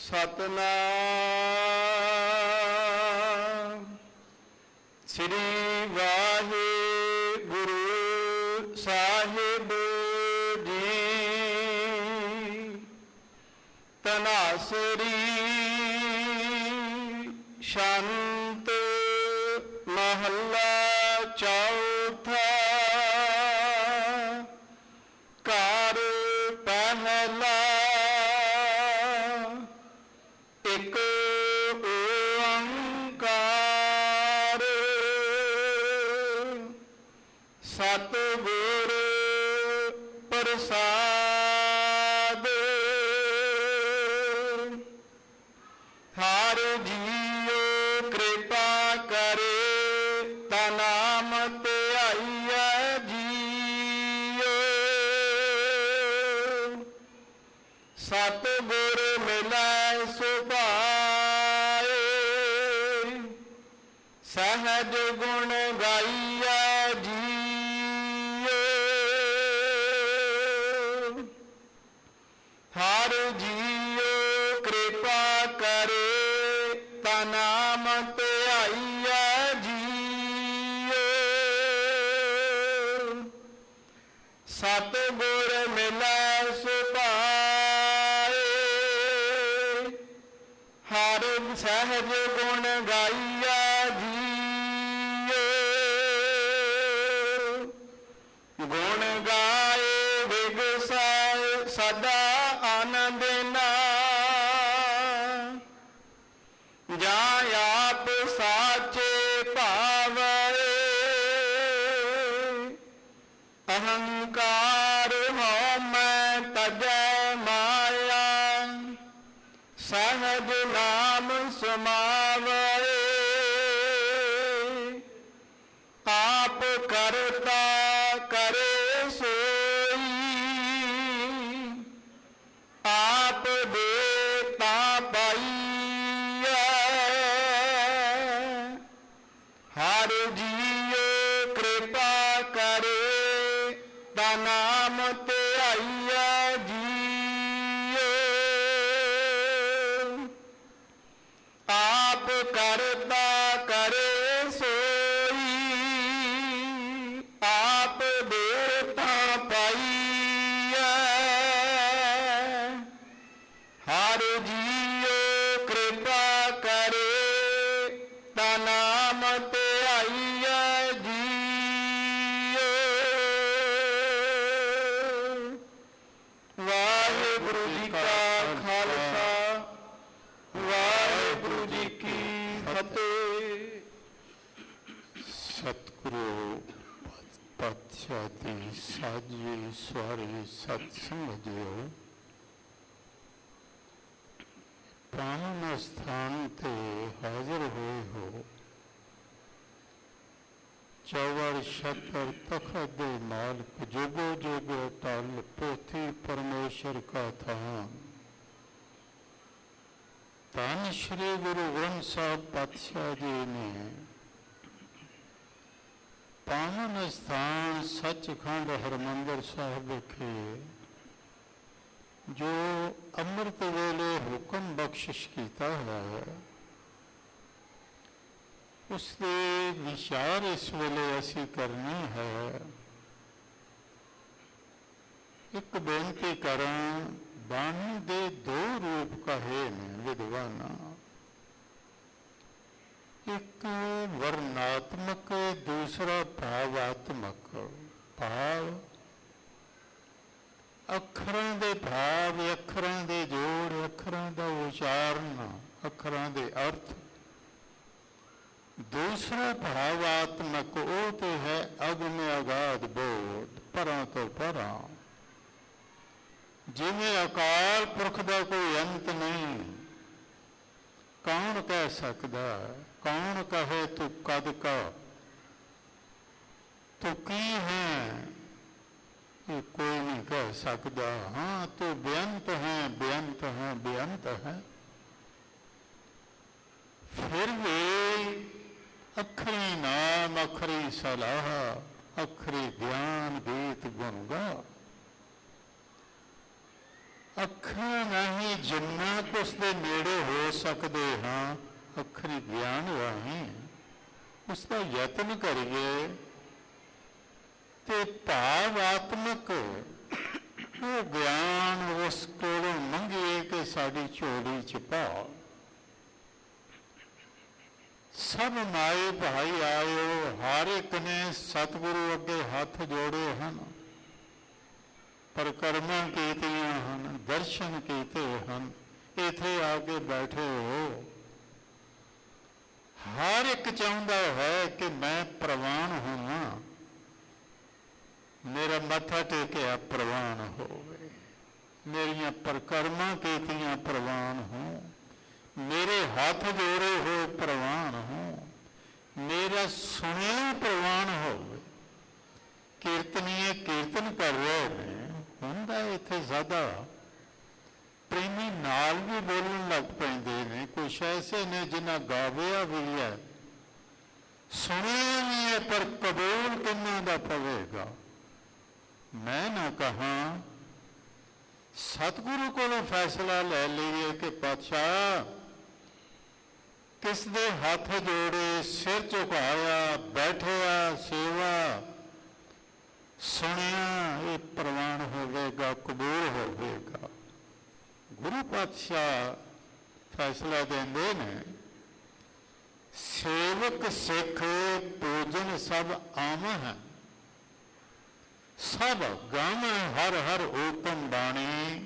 ਸਤਨਾਮ ਸ੍ਰੀ ਵਾਹਿਗੁਰੂ ਸਾਹਿਬ ਜੀ। ਤਨਾਸਰੀ ਸ਼ਾਂਤ ਮਹੱਲਾ ਚੌਥਾ। ਘਰ ਪਹਿਲਾ ਇੱਕ ਓੰਕਾਰ ਸਤਿਗੁਰ ਪ੍ਰਸਾਦ। ਹਰ ਜੀਉ ਕਿਰਪਾ ਕਰੇ ਤਾ ਨਾਮ ਧਿਆਈਐ ਜੀਉ। ਸਤਿਗੁਰ ਮਿਲੈ ਸੁਭਾਏ ਸਹਿਜ ਗੁਣ ਗਾਈਐ ਜੀਉ। ਹਰ ਜੀਉ ਕਿਰਪਾ ਕਰੇ ਤਾ ਨਾਮ ਧਿਆਈਐ ਜੀਉ। ਸਤਿਗੁਰ ਮਿਲੈ ਸੁਭਾਏ ਹਰ ਸਹਿਜ ਗੁਣ ਗਾਈਐ ਜੀਉ। ਗੁਣ ਗਾਏ ਵਿਗਸੈ ਸਦਾ ਆਨੰਦ ਨਾ। ਜਾਂ ਆਪ ਸਾਚੇ ਭਾਵੈ ਅਹੰਕਾਰ ਹਉਮੈ ਤਜੈ ਮਾਇਆ। ਸਹਿਜ ਨਾਮ ਸਮਾਵੈ ਆਪ ਕਰਤਾ ਕਰੇ ਸੋਈ। ਆਪ ਦੇਤਾ ਪਾਈਐ ਹਰ ਜੀਉ ਕਿਰਪਾ ਕਰੇ ਤਾ ਨਾਮ ਧਿਆਈਐ ਜੀਉ। ਆਪ ਕਰਤਾ ਕਰੇ ਸੋਈ ਆਪ ਦੇਤਾ ਪਾਈਐ। ਹਰ ਜੀਉ ਕਿਰਪਾ ਕਰੇ ਤਾ ਨਾਮ ਧਿਆਈਐ ਜੀਉ। ਵਾਹਿਗੁਰੂ ਜੀ ਕਾ ਖਾਲਸਾ ਵਾਹਿਗੁਰੂ ਜੀ ਕੀ ਫਤਿਹ। ਸਤਿਗੁਰੂ ਪਾਤਸ਼ਾਹ ਦੀ ਸਾਜੀ ਸਵਾਰੀ ਸਤਸੰਗ ਜੀਓ। ਪਾਵਨ ਸਥਾਨ ਤੇ ਹਾਜ਼ਰ ਹੋਏ ਹੋ। ਚੌਵਰ ਛਤਰ ਤਖਤ ਦੇ ਮਾਲਕ ਜੁਗੋ ਜੁਗੋ ਟਲ ਪੋਥੀ ਪਰਮੇਸ਼ਰ ਕਾ ਥਾਨ। ਧੰਨ ਸ਼੍ਰੀ ਗੁਰੂ ਗ੍ਰੰਥ ਸਾਹਿਬ ਪਾਤਸ਼ਾਹ ਜੀ ਨੇ ਪਾਵਨ ਸਥਾਨ ਸੱਚਖੰਡ ਹਰਿਮੰਦਰ ਸਾਹਿਬ ਵਿਖੇ ਜੋ ਅੰਮ੍ਰਿਤ ਵੇਲੇ ਹੁਕਮ ਬਖਸ਼ਿਸ਼ ਕੀਤਾ ਹੋਇਆ ਹੈ, ਉਸ ਦੇ ਵਿਚਾਰ ਇਸ ਵੇਲੇ ਅਸੀਂ ਕਰਨੀ ਹੈ। ਇੱਕ ਬੇਨਤੀ ਕਰਾਂ, ਬਾਣੀ ਦੇ ਦੋ ਰੂਪ ਕਹੇ ਨੇ ਵਿਦਵਾਨਾਂ। ਇੱਕ ਵਰਨਾਤਮਕ, ਦੂਸਰਾ ਭਾਵਾਤਮਕ। ਭਾਵ ਅੱਖਰਾਂ ਦੇ ਭਾਵ, ਅੱਖਰਾਂ ਦੇ ਜੋੜ, ਅੱਖਰਾਂ ਦਾ ਉਚਾਰਨ, ਅੱਖਰਾਂ ਦੇ ਅਰਥ। ਦੂਸਰਾ ਭਾਵਾਤਮਕ ਉਹ ਤੇ ਹੈ ਅਗਮ ਅਗਾਧ ਬੋਧ, ਪਰਾਂ ਤੋਂ ਪਰਾਂ। ਜਿਵੇਂ ਅਕਾਲ ਪੁਰਖ ਦਾ ਕੋਈ ਅੰਤ ਨਹੀਂ, ਕੌਣ ਕਹਿ ਸਕਦਾ? ਕੌਣ ਕਹੇ ਤੂੰ ਕਦ ਕਾ, ਤੂੰ ਕੀ ਹੈ, ਇਹ ਕੋਈ ਨਹੀਂ ਕਹਿ ਸਕਦਾ। ਹਾਂ ਤੂੰ ਬੇਅੰਤ ਹੈ, ਬੇਅੰਤ ਹੈ, ਬੇਅੰਤ ਹੈ। ਫਿਰ ਵੀ ਅਖਰੀ ਨਾਮ, ਅਖਰੀ ਸਲਾਹ, ਅਖਰੀ ਗਿਆਨ ਗੀਤ ਗੁਣ ਗਾ। ਅੱਖਾਂ ਰਾਹੀਂ ਜਿੰਨਾ ਕੁ ਉਸਦੇ ਨੇੜੇ ਹੋ ਸਕਦੇ ਹਾਂ ਅੱਖਰੀ ਗਿਆਨ ਰਾਹੀਂ ਉਸ ਦਾ ਯਤਨ ਕਰੀਏ ਤੇ ਭਾਵਾਤਮਕ ਉਹ ਗਿਆਨ ਉਸ ਕੋਲੋਂ ਮੰਗੀਏ ਕਿ ਸਾਡੀ ਝੋਲੀ 'ਚ ਪਾ। ਸਭ ਮਾਏ ਭਾਈ ਆਇਓ, ਹਰ ਇੱਕ ਨੇ ਸਤਿਗੁਰੂ ਅੱਗੇ ਹੱਥ ਜੋੜੇ ਹਨ, ਪਰਿਕਰਮਾ ਕੀਤੀਆਂ ਹਨ, ਦਰਸ਼ਨ ਕੀਤੇ ਹਨ, ਇੱਥੇ ਆ ਕੇ ਬੈਠੇ ਹੋ। ਹਰ ਇੱਕ ਚਾਹੁੰਦਾ ਹੈ ਕਿ ਮੈਂ ਪ੍ਰਵਾਨ ਹੋਵਾਂ, ਮੇਰਾ ਮੱਥਾ ਟੇਕਿਆ ਪ੍ਰਵਾਨ ਹੋਵੇ, ਮੇਰੀਆਂ ਪਰਿਕਰਮਾ ਕੀਤੀਆਂ ਪ੍ਰਵਾਨ ਹੋ, ਮੇਰੇ ਹੱਥ ਜੋੜੇ ਹੋ ਪ੍ਰਵਾਨ ਹੋ, ਮੇਰਾ ਸੁਣਿਆ ਪ੍ਰਵਾਨ ਹੋਵੇ। ਕੀਰਤਨੀਏ ਕੀਰਤਨ ਕਰ ਰਹੇ ਨੇ, ਹੁੰਦਾ ਇੱਥੇ ਜ਼ਿਆਦਾ ਪ੍ਰੇਮੀ ਨਾਲ ਵੀ ਬੋਲਣ ਲੱਗ ਪੈਂਦੇ ਨੇ। ਕੁਛ ਐਸੇ ਨੇ ਜਿਨ੍ਹਾਂ ਗਾਵਿਆ ਵੀ ਹੈ, ਸੁਣਿਆ ਵੀ ਹੈ, ਪਰ ਕਬੂਲ ਕਿੰਨਾ ਦਾ ਪਵੇਗਾ। ਮੈਂ ਨਾ ਕਹਾਂ, ਸਤਿਗੁਰੂ ਕੋਲੋਂ ਫੈਸਲਾ ਲੈ ਲਈਏ ਕਿ ਪਾਤਸ਼ਾਹ ਕਿਸ ਦੇ ਹੱਥ ਜੋੜੇ, ਸਿਰ ਝੁਕਾਇਆ, ਬੈਠਿਆ, ਸੇਵਾ ਸੁਣਿਆ, ਇਹ ਪ੍ਰਵਾਨ ਹੋਵੇਗਾ, ਕਬੂਲ ਹੋਵੇਗਾ। ਗੁਰੂ ਪਾਤਸ਼ਾਹ ਫੈਸਲਾ ਦਿੰਦੇ ਨੇ, ਸੇਵਕ ਸਿੱਖ ਪੂਜਨ ਸਭ ਆਮਹ, ਸਭ ਗਾਵੈ ਹਰ ਹਰ ਊਤਮ ਬਾਣੀ,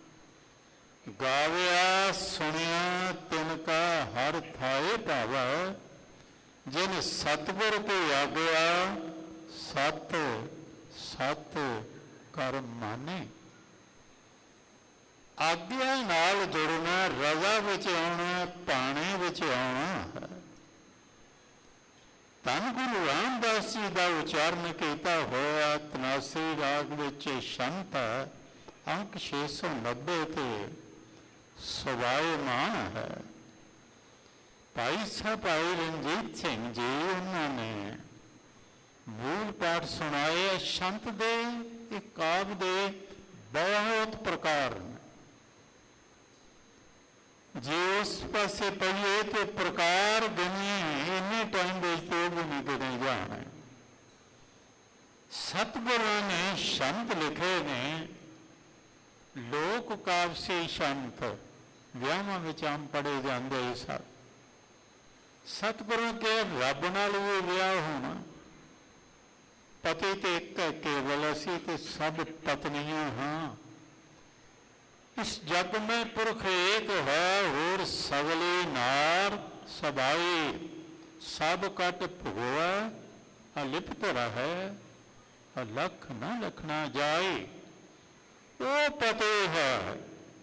ਗਾਵਿਆ ਸੁਣਿਆ ਤਿਨ ਕਾ ਹਰ ਥਾਏ ਭਾਵੈ, ਜਿਨ ਸਤਿਗੁਰ ਕੀ ਆਗਿਆ ਸਤ ਸਤ ਕਰ ਮਾਨੇ। ਆਗਿਆ ਨਾਲ ਜੁੜਨਾ, ਰਜ਼ਾ ਵਿੱਚ ਆਉਣਾ, ਭਾਣੇ ਵਿੱਚ ਆਉਣਾ ਹੈ। ਧੰਨ ਗੁਰੂ ਰਾਮਦਾਸ ਜੀ ਦਾ ਉਚਾਰਨ ਕੀਤਾ ਹੋਇਆ 83 ਰਾਗ ਵਿੱਚ ਸ਼ੰਤ ਅੰਕ 690 ਤੇ ਸਵਾਇਮਾਨ ਹੈ। ਭਾਈ ਸਾਹਿਬ ਭਾਈ ਰਣਜੀਤ ਸਿੰਘ ਜੀ ਉਹਨਾਂ ਨੇ ਮੂਲ ਪਾਠ ਸੁਣਾਏ। ਸ਼ੰਤ ਦੇ ਇਹ ਕਾਵਿ ਦੇ ਬਹੁਤ ਪ੍ਰਕਾਰ ਨੇ, ਜੇ ਉਸ ਪਾਸੇ ਪਈਏ ਤੇ ਪ੍ਰਕਾਰ ਗਿਣੀਏ ਇੰਨੇ ਟਾਈਮ ਵਿੱਚ ਉਹ ਵੀ ਨਹੀਂ ਗਿਣੇ ਜਾਣੇ। ਸਤਿਗੁਰਾਂ ਨੇ ਸ਼ੰਤ ਲਿਖੇ ਨੇ, ਲੋਕ ਕਾਵਿ ਸੇ ਸ਼ੰਤ ਵਿਆਹਾਂ ਵਿੱਚ ਆਮ ਪੜ੍ਹੇ ਜਾਂਦੇ ਸਨ। ਸਤਿਗੁਰਾਂ ਕੇ ਰੱਬ ਨਾਲ ਵੀ ਵਿਆਹ ਹੋਣਾ, ਪਤੀ ਤੇ ਇੱਕ ਹੈ ਕੇਵਲ, ਅਸੀਂ ਤੇ ਸਭ ਪਤਨੀਆਂ ਹਾਂ। ਇਸ ਜਗ ਮੈਂ ਪੁਰਖ ਏਕ ਹੈ, ਹੋਰ ਸਗਲੇ ਨਾਰ ਸਭਾਈ, ਸਭ ਕਟ ਭੁਗਵਾ ਅਲਿਪਤ ਰਹੈ, ਅਲਖ ਨਾ ਲਖਣਾ ਜਾਏ। ਉਹ ਪਤੇ ਹੈ,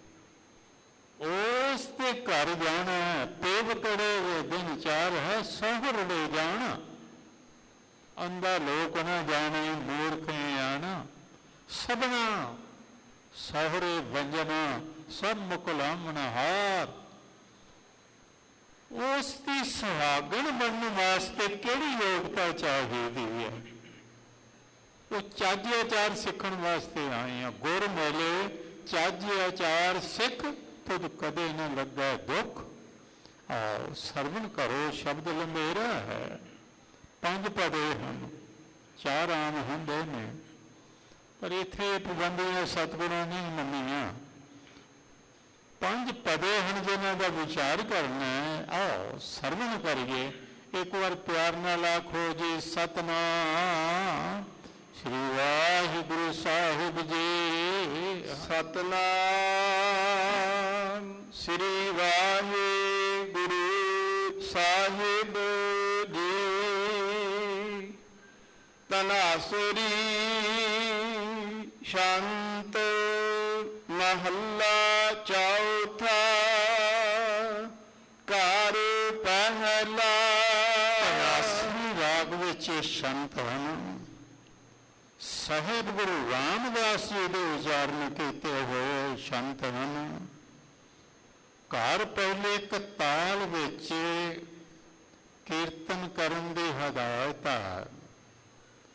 ਉਸ ਦੇ ਘਰ ਜਾਣਾ, ਪੇਵ ਕੜੇ ਵੇ ਦਿਨ ਚਾਰ ਹੈ, ਸਹੁਰ ਲੈ ਜਾਣਾ। ਅੰਧਾ ਲੋਕ ਨਾ ਜਾਣੇ, ਮੂਰਖ ਆਣਾ, ਸਭਨਾ ਸਹੁਰੇ ਵੰਜਨਾ, ਸਭ ਮੁਕਲਾਮਣ ਹਾਰ। ਉਸ ਦੀ ਸੁਹਾਗਣ ਬਣਨ ਵਾਸਤੇ ਕਿਹੜੀ ਯੋਗਤਾ ਚਾਹੀਦੀ ਹੈ? ਉਹ ਚੱਜ ਆਚਾਰ ਸਿੱਖਣ ਵਾਸਤੇ ਆਏ ਆ। ਗੁਰ ਮਿਲੇ ਚੱਜ ਆਚਾਰ ਸਿੱਖ, ਤੁਧ ਕਦੇ ਨਾ ਲੱਗਾ ਦੁੱਖ। ਆਓ ਸਰਵਣ ਕਰੋ, ਸ਼ਬਦ ਲੰਬੇਰਾ ਹੈ। 5 ਪਦੇ ਹਨ, 4 ਆਮ ਹੁੰਦੇ ਨੇ, ਪਰ ਇੱਥੇ ਪਾਬੰਦੀਆਂ ਸਤਿਗੁਰਾਂ ਨੇ ਮੰਨੀਆਂ। 5 ਪਦੇ ਹਨ ਜਿਨ੍ਹਾਂ ਦਾ ਵਿਚਾਰ ਕਰਨਾ ਹੈ। ਆਓ ਸਰਵਣ ਕਰੀਏ। ਇੱਕ ਵਾਰ ਪਿਆਰ ਨਾਲ ਆਖੋ ਜੀ, ਸਤਿਨਾਮ ਸ੍ਰੀ ਵਾਹਿਗੁਰੂ ਸਾਹਿਬ ਜੀ। ਸਤਨਾਮ ਸ੍ਰੀ ਵਾਹਿਗੁਰੂ ਸਾਹਿਬ ਜੀ। ਤਨਾਸੁਰੀ ਸ਼ੰਤ ਮਹੱਲਾ ਚੌਥਾ। ਘਰ ਪਹਿਲਾ। ਤਨਾਸਰੀ ਰਾਗ ਵਿੱਚ ਸ਼ੰਤ ਹਨ। ਸਾਹਿਬ ਗੁਰੂ ਰਾਮਦਾਸ ਜੀ ਦੇ ਉਚਾਰਨ ਕੀਤੇ ਹੋਏ ਸ਼ੰਤ ਹਨ। ਘਰ ਪਹਿਲੇ ਇੱਕ ਤਾਲ ਵਿੱਚ ਕੀਰਤਨ ਕਰਨ ਦੀ ਹਦਾਇਤ ਹੈ।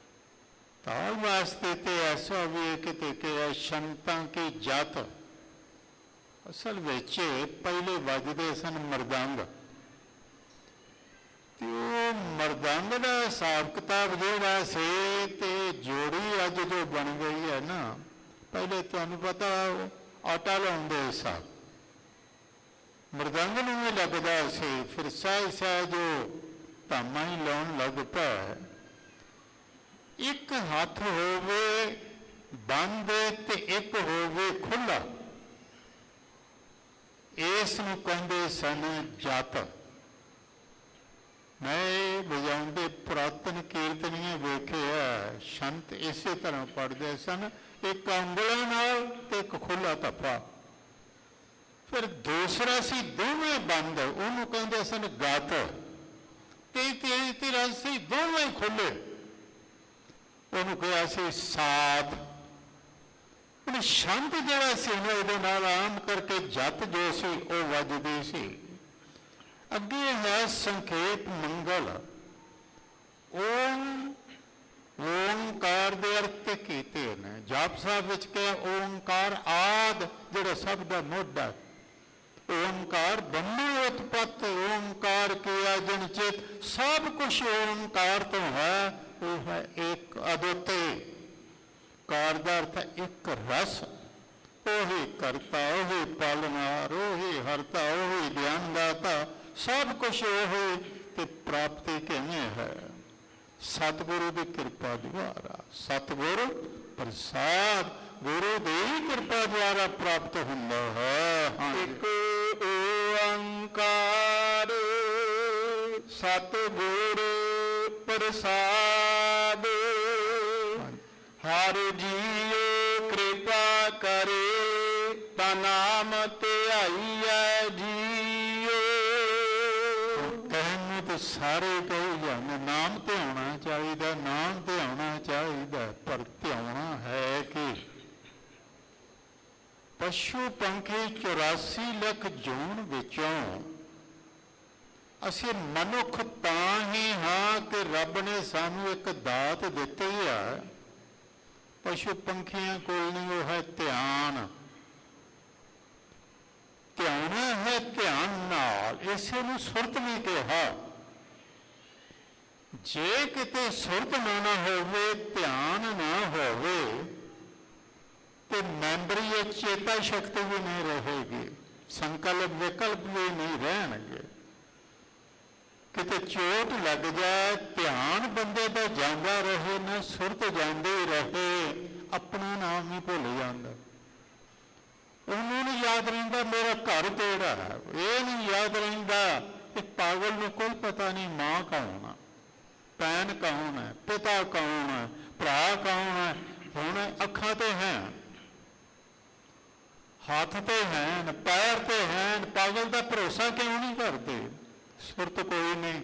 ਤਾਲ ਵਾਸਤੇ ਤੇ ਐਸਾ ਵੀ ਕਿਤੇ ਕਿ ਸ਼ੰਤਾਂ ਕੀ ਜਤ, ਅਸਲ ਵਿੱਚ ਪਹਿਲੇ ਵੱਜਦੇ ਸਨ ਮਰਦੰਗ, ਤੇ ਉਹ ਮਰਦੰਗ ਦਾ ਹਿਸਾਬ ਕਿਤਾਬ ਜਿਹੜਾ ਸੀ ਤੇ ਜੋੜੀ ਅੱਜ ਜੋ ਬਣ ਗਈ ਹੈ ਨਾ, ਪਹਿਲੇ ਤੁਹਾਨੂੰ ਪਤਾ ਆਟਾ ਲਾਉਂਦੇ ਹਿਸਾਬ ਮਰਦੰਗ ਨੂੰ ਵੀ ਲੱਗਦਾ ਸੀ, ਫਿਰ ਸਹਿ ਸਹਿ ਜੋ ਧਾਮਾਂ ਹੀ ਲਾਉਣ ਲੱਗ ਪਿਆ। ਇੱਕ ਹੱਥ ਹੋਵੇ ਬੰਦ ਤੇ ਇੱਕ ਹੋਵੇ ਖੁੱਲਾ, ਇਸ ਨੂੰ ਕਹਿੰਦੇ ਸਨ ਜੱਤ। ਮੈਂ ਵਜਾਉਂਦੇ ਪੁਰਾਤਨ ਕੀਰਤਨੀਏ ਵੇਖਿਆ, ਸੰਤ ਇਸੇ ਤਰ੍ਹਾਂ ਪੜ੍ਹਦੇ ਸਨ, ਇੱਕ ਉਂਗਲਾਂ ਨਾਲ ਤੇ ਇੱਕ ਖੁੱਲਾ ਧੱਫਾ। ਫਿਰ ਦੂਸਰਾ ਸੀ ਦੋਵੇਂ ਬੰਦ, ਉਹਨੂੰ ਕਹਿੰਦੇ ਸਨ ਗੱਤ, ਤੇ ਤੀਸਰਾ ਸੀ ਦੋਵੇਂ ਖੁੱਲੇ, ਉਹਨੂੰ ਕਿਹਾ ਸੀ ਸਾਧ। ਹੁਣ ਛੰਦ ਜਿਹੜਾ ਸੀ ਨਾ ਇਹਦੇ ਨਾਲ ਆਮ ਕਰਕੇ ਜੱਤ ਜੋ ਸੀ ਉਹ ਵੱਜਦੀ ਸੀ। ਅੱਗੇ ਹੈ ਸੰਖੇਪ ਮੰਗਲ। ਓਂਕਾਰ ਦੇ ਅਰਥ ਕੀਤੇ ਨੇ, ਜਾਪ ਸਾਹਿਬ ਵਿੱਚ ਕਿਹਾ ਓਂਕਾਰ ਆਦਿ ਜਿਹੜਾ ਸਭ ਦਾ ਮੋਢਾ, ਓਂਕਾਰ ਬ੍ਰਹਮਾ ਉਤਪਤ, ਓਂਕਾਰ ਕੀਆ ਜਨ ਚੇਤ, ਸਭ ਕੁਛ ਓਂਕਾਰ ਤੋਂ ਹੈ। ਉਹ ਹੈ ਇੱਕ ਅਦੁੱਤੇ। ਕਾਰ ਦਾ ਅਰਥ ਇੱਕ ਰਸ, ਉਹੀ ਕਰਤਾ, ਉਹੀ ਪਾਲਣਹਾਰ, ਉਹੀ ਹਰਤਾ, ਉਹੀ ਗਿਆਨਦਾਤਾ, ਸਭ ਕੁਛ ਉਹੀ। ਤੇ ਪ੍ਰਾਪਤੀ ਕਿਵੇਂ ਹੈ? ਸਤਿਗੁਰੂ ਦੀ ਕਿਰਪਾ ਦੁਆਰਾ, ਸਤਿਗੁਰ ਪ੍ਰਸਾਦ, ਗੁਰੂ ਦੀ ਕਿਰਪਾ ਦੁਆਰਾ ਪ੍ਰਾਪਤ ਹੁੰਦਾ ਹੈ। ਇੱਕ ਓੰਕਾਰ ਸਤਿਗੁਰ ਪ੍ਰਸਾਦ, ਹਰਿ ਜੀਓ ਕਿਰਪਾ ਕਰੇ, ਤਾ ਨਾਮ ਧਿਆਈਐ ਜੀਓ। ਕਹਿਣ ਨੂੰ ਤਾਂ ਸਾਰੇ ਕਹੀ ਜਾਂਦੇ, ਨਾਮ ਧਿਆਉਣਾ ਚਾਹੀਦਾ, ਨਾਮ ਧਿਆਉਣਾ ਚਾਹੀਦਾ, ਪਰ ਧਿਆਉਣਾ ਹੈ ਕਿ ਪਸ਼ੂ ਪੰਖੀ 84 ਲੱਖ ਜੂਨ ਵਿੱਚੋਂ ਅਸੀਂ ਮਨੁੱਖ ਤਾਂ ਹੀ ਹਾਂ ਕਿ ਰੱਬ ਨੇ ਸਾਨੂੰ ਇੱਕ ਦਾਤ ਦਿੱਤੀ ਹੈ। ਪਸ਼ੂ ਪੰਖੀਆਂ ਕੋਲ ਨਹੀਂ, ਉਹ ਹੈ ਧਿਆਨ। ਧਿਆਉਣਾ ਹੈ ਧਿਆਨ ਨਾਲ, ਇਸੇ ਨੂੰ ਸੁਰਤ ਵੀ ਕਿਹਾ। ਜੇ ਕਿਤੇ ਸੁਰਤ ਨਾ ਹੋਵੇ, ਧਿਆਨ ਨਾ ਹੋਵੇ, ਤੇ ਮੈਂਬਰੀ ਚੇਤਾ ਸ਼ਕਤੀ ਵੀ ਨਹੀਂ ਰਹੇਗੀ, ਸੰਕਲਪ ਵਿਕਲਪ ਵੀ ਨਹੀਂ ਰਹਿਣਗੇ। ਕਿਤੇ ਚੋਟ ਲੱਗ ਜਾਏ, ਧਿਆਨ ਬੰਦੇ ਦਾ ਜਾਂਦਾ ਰਹੇ ਨਾ, ਸੁਰਤ ਜਾਂਦੀ ਰਹੇ, ਆਪਣਾ ਨਾਮ ਹੀ ਭੁੱਲ ਜਾਂਦਾ। ਉਹਨੂੰ ਨਹੀਂ ਯਾਦ ਰਹਿੰਦਾ ਮੇਰਾ ਘਰ ਕਿਹੜਾ ਹੈ, ਇਹ ਨਹੀਂ ਯਾਦ ਰਹਿੰਦਾ ਕਿ ਪਾਗਲ ਨੂੰ ਕੋਈ ਪਤਾ ਨਹੀਂ ਮਾਂ ਕੌਣ ਹੈ, ਭੈਣ ਕੌਣ ਹੈ, ਪਿਤਾ ਕੌਣ ਹੈ, ਭਰਾ ਕੌਣ ਹੈ। ਹੁਣ ਅੱਖਾਂ ਤੇ ਹੈ, ਹੱਥ ਤੇ ਹਨ, ਪੈਰ ਤੇ ਹਨ, ਪਾਗਲ ਦਾ ਭਰੋਸਾ ਕਿਉਂ ਨਹੀਂ ਕਰਦੇ? ਸੁਰਤ ਕੋਈ ਨਹੀਂ।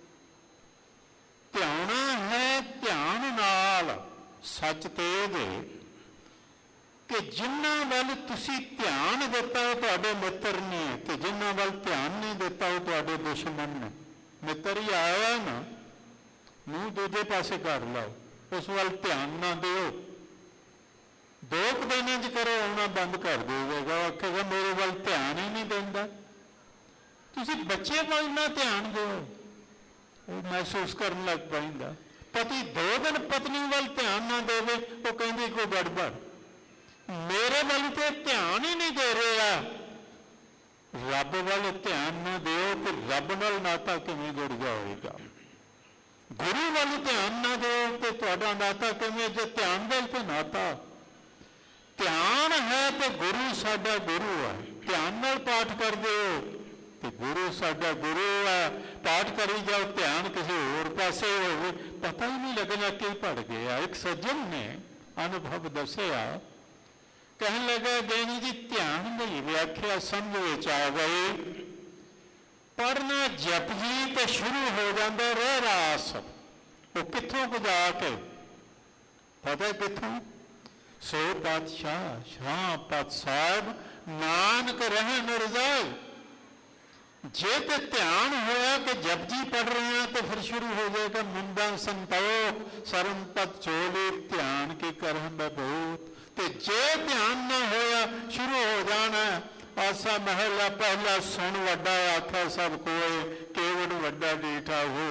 ਧਿਆਉਣਾ ਹੈ ਧਿਆਨ ਨਾਲ, ਸੱਚ ਤੇ ਦੇ ਕਿ ਜਿਨ੍ਹਾਂ ਵੱਲ ਤੁਸੀਂ ਧਿਆਨ ਦਿੱਤਾ ਉਹ ਤੁਹਾਡੇ ਮਿੱਤਰ ਨੇ, ਤੇ ਜਿਨ੍ਹਾਂ ਵੱਲ ਧਿਆਨ ਨਹੀਂ ਦਿੱਤਾ ਉਹ ਤੁਹਾਡੇ ਦੁਸ਼ਮਣ ਨੇ। ਮਿੱਤਰ ਹੀ ਆਇਆ ਨਾ, ਮੂੰਹ ਦੂਜੇ ਪਾਸੇ ਕਰ ਲਓ, ਉਸ ਵੱਲ ਧਿਆਨ ਨਾ ਦਿਓ। 2 ਦਿਨਾਂ 'ਚ ਕਰੋ, ਆਉਣਾ ਬੰਦ ਕਰ ਦੇਵੇਗਾ, ਉਹ ਆਖੇਗਾ ਮੇਰੇ ਵੱਲ ਧਿਆਨ ਹੀ ਨਹੀਂ ਦਿੰਦਾ। ਤੁਸੀਂ ਬੱਚੇ ਵੱਲ ਨਾ ਧਿਆਨ ਦਿਓ, ਉਹ ਮਹਿਸੂਸ ਕਰਨ ਲੱਗ ਪੈਂਦਾ। ਪਤੀ 2 ਦਿਨ ਪਤਨੀ ਵੱਲ ਧਿਆਨ ਨਾ ਦੇਵੇ, ਉਹ ਕਹਿੰਦੀ ਕੋਈ ਗੜਬੜ, ਮੇਰੇ ਵੱਲ ਤੇ ਧਿਆਨ ਹੀ ਨਹੀਂ ਦੇ ਰਿਹਾ। ਰੱਬ ਵੱਲ ਧਿਆਨ ਨਾ ਦਿਓ ਤੇ ਰੱਬ ਨਾਲ ਨਾਤਾ ਕਿਵੇਂ ਜੁੜ ਜਾਏਗਾ? ਗੁਰੂ ਵੱਲ ਧਿਆਨ ਨਾ ਦਿਓ ਤੇ ਤੁਹਾਡਾ ਨਾਤਾ ਕਿਵੇਂ? ਜੇ ਧਿਆਨ ਵੱਲ ਤੇ ਨਾਤਾ, ਧਿਆਨ ਹੈ ਤੇ ਗੁਰੂ ਸਾਡਾ ਗੁਰੂ ਹੈ। ਧਿਆਨ ਨਾਲ ਪਾਠ ਕਰਦੇ ਹੋ ਤੇ ਗੁਰੂ ਸਾਡਾ ਗੁਰੂ ਹੈ। ਪਾਠ ਕਰੀ ਜਾਓ, ਧਿਆਨ ਕਿਸੇ ਹੋਰ ਪਾਸੇ ਹੋਵੇ, ਪਤਾ ਹੀ ਨਹੀਂ ਲੱਗਣਾ ਕਿ ਪੜ ਗਿਆ। ਇੱਕ ਸੱਜਣ ਨੇ ਅਨੁਭਵ ਦੱਸਿਆ, ਕਹਿਣ ਲੱਗਾ ਗਿਆਨੀ ਜੀ ਧਿਆਨ ਦੀ ਵਿਆਖਿਆ ਸਮਝ ਵਿੱਚ ਆ ਗਈ, ਪੜ੍ਹਨਾ ਜਪਜੀ ਤੇ ਸ਼ੁਰੂ ਹੋ ਜਾਂਦਾ ਰਹਿ ਰਾਸ। ਉਹ ਕਿੱਥੋਂ ਗੁਜਾ ਕੇ ਪਤਾ ਕਿੱਥੋਂ? ਸੋ ਪਾਤਸ਼ਾਹ ਸ਼ਾਹ ਪਾਤ ਸਾਹਿਬ ਨਾਨਕ ਰਹਿਣ ਰਜ਼ਾਏ। ਜੇ ਤੇ ਧਿਆਨ ਹੋਇਆ ਕਿ ਜਪਜੀ ਪੜ੍ਹ ਰਹੇ ਹਾਂ ਤੇ ਫਿਰ ਸ਼ੁਰੂ ਹੋ ਜਾਏਗਾ ਮੁੰਡਾ ਸੰਤੋਖ ਸਰਮ ਪਤ ਚੋਲੇ ਧਿਆਨ ਕੀ ਕਰਮ ਬਹੁਤ। ਤੇ ਜੇ ਧਿਆਨ ਨਾ ਹੋਇਆ, ਸ਼ੁਰੂ ਹੋ ਜਾਣਾ ਆਸਾ ਮਹਿਲਾ ਪਹਿਲਾ ਸੁਣ ਵੱਡਾ ਆਖਿਆ ਸਭ ਕੋਏ, ਕੇਵੜ ਵੱਡਾ ਡੀਠਾ ਹੋ।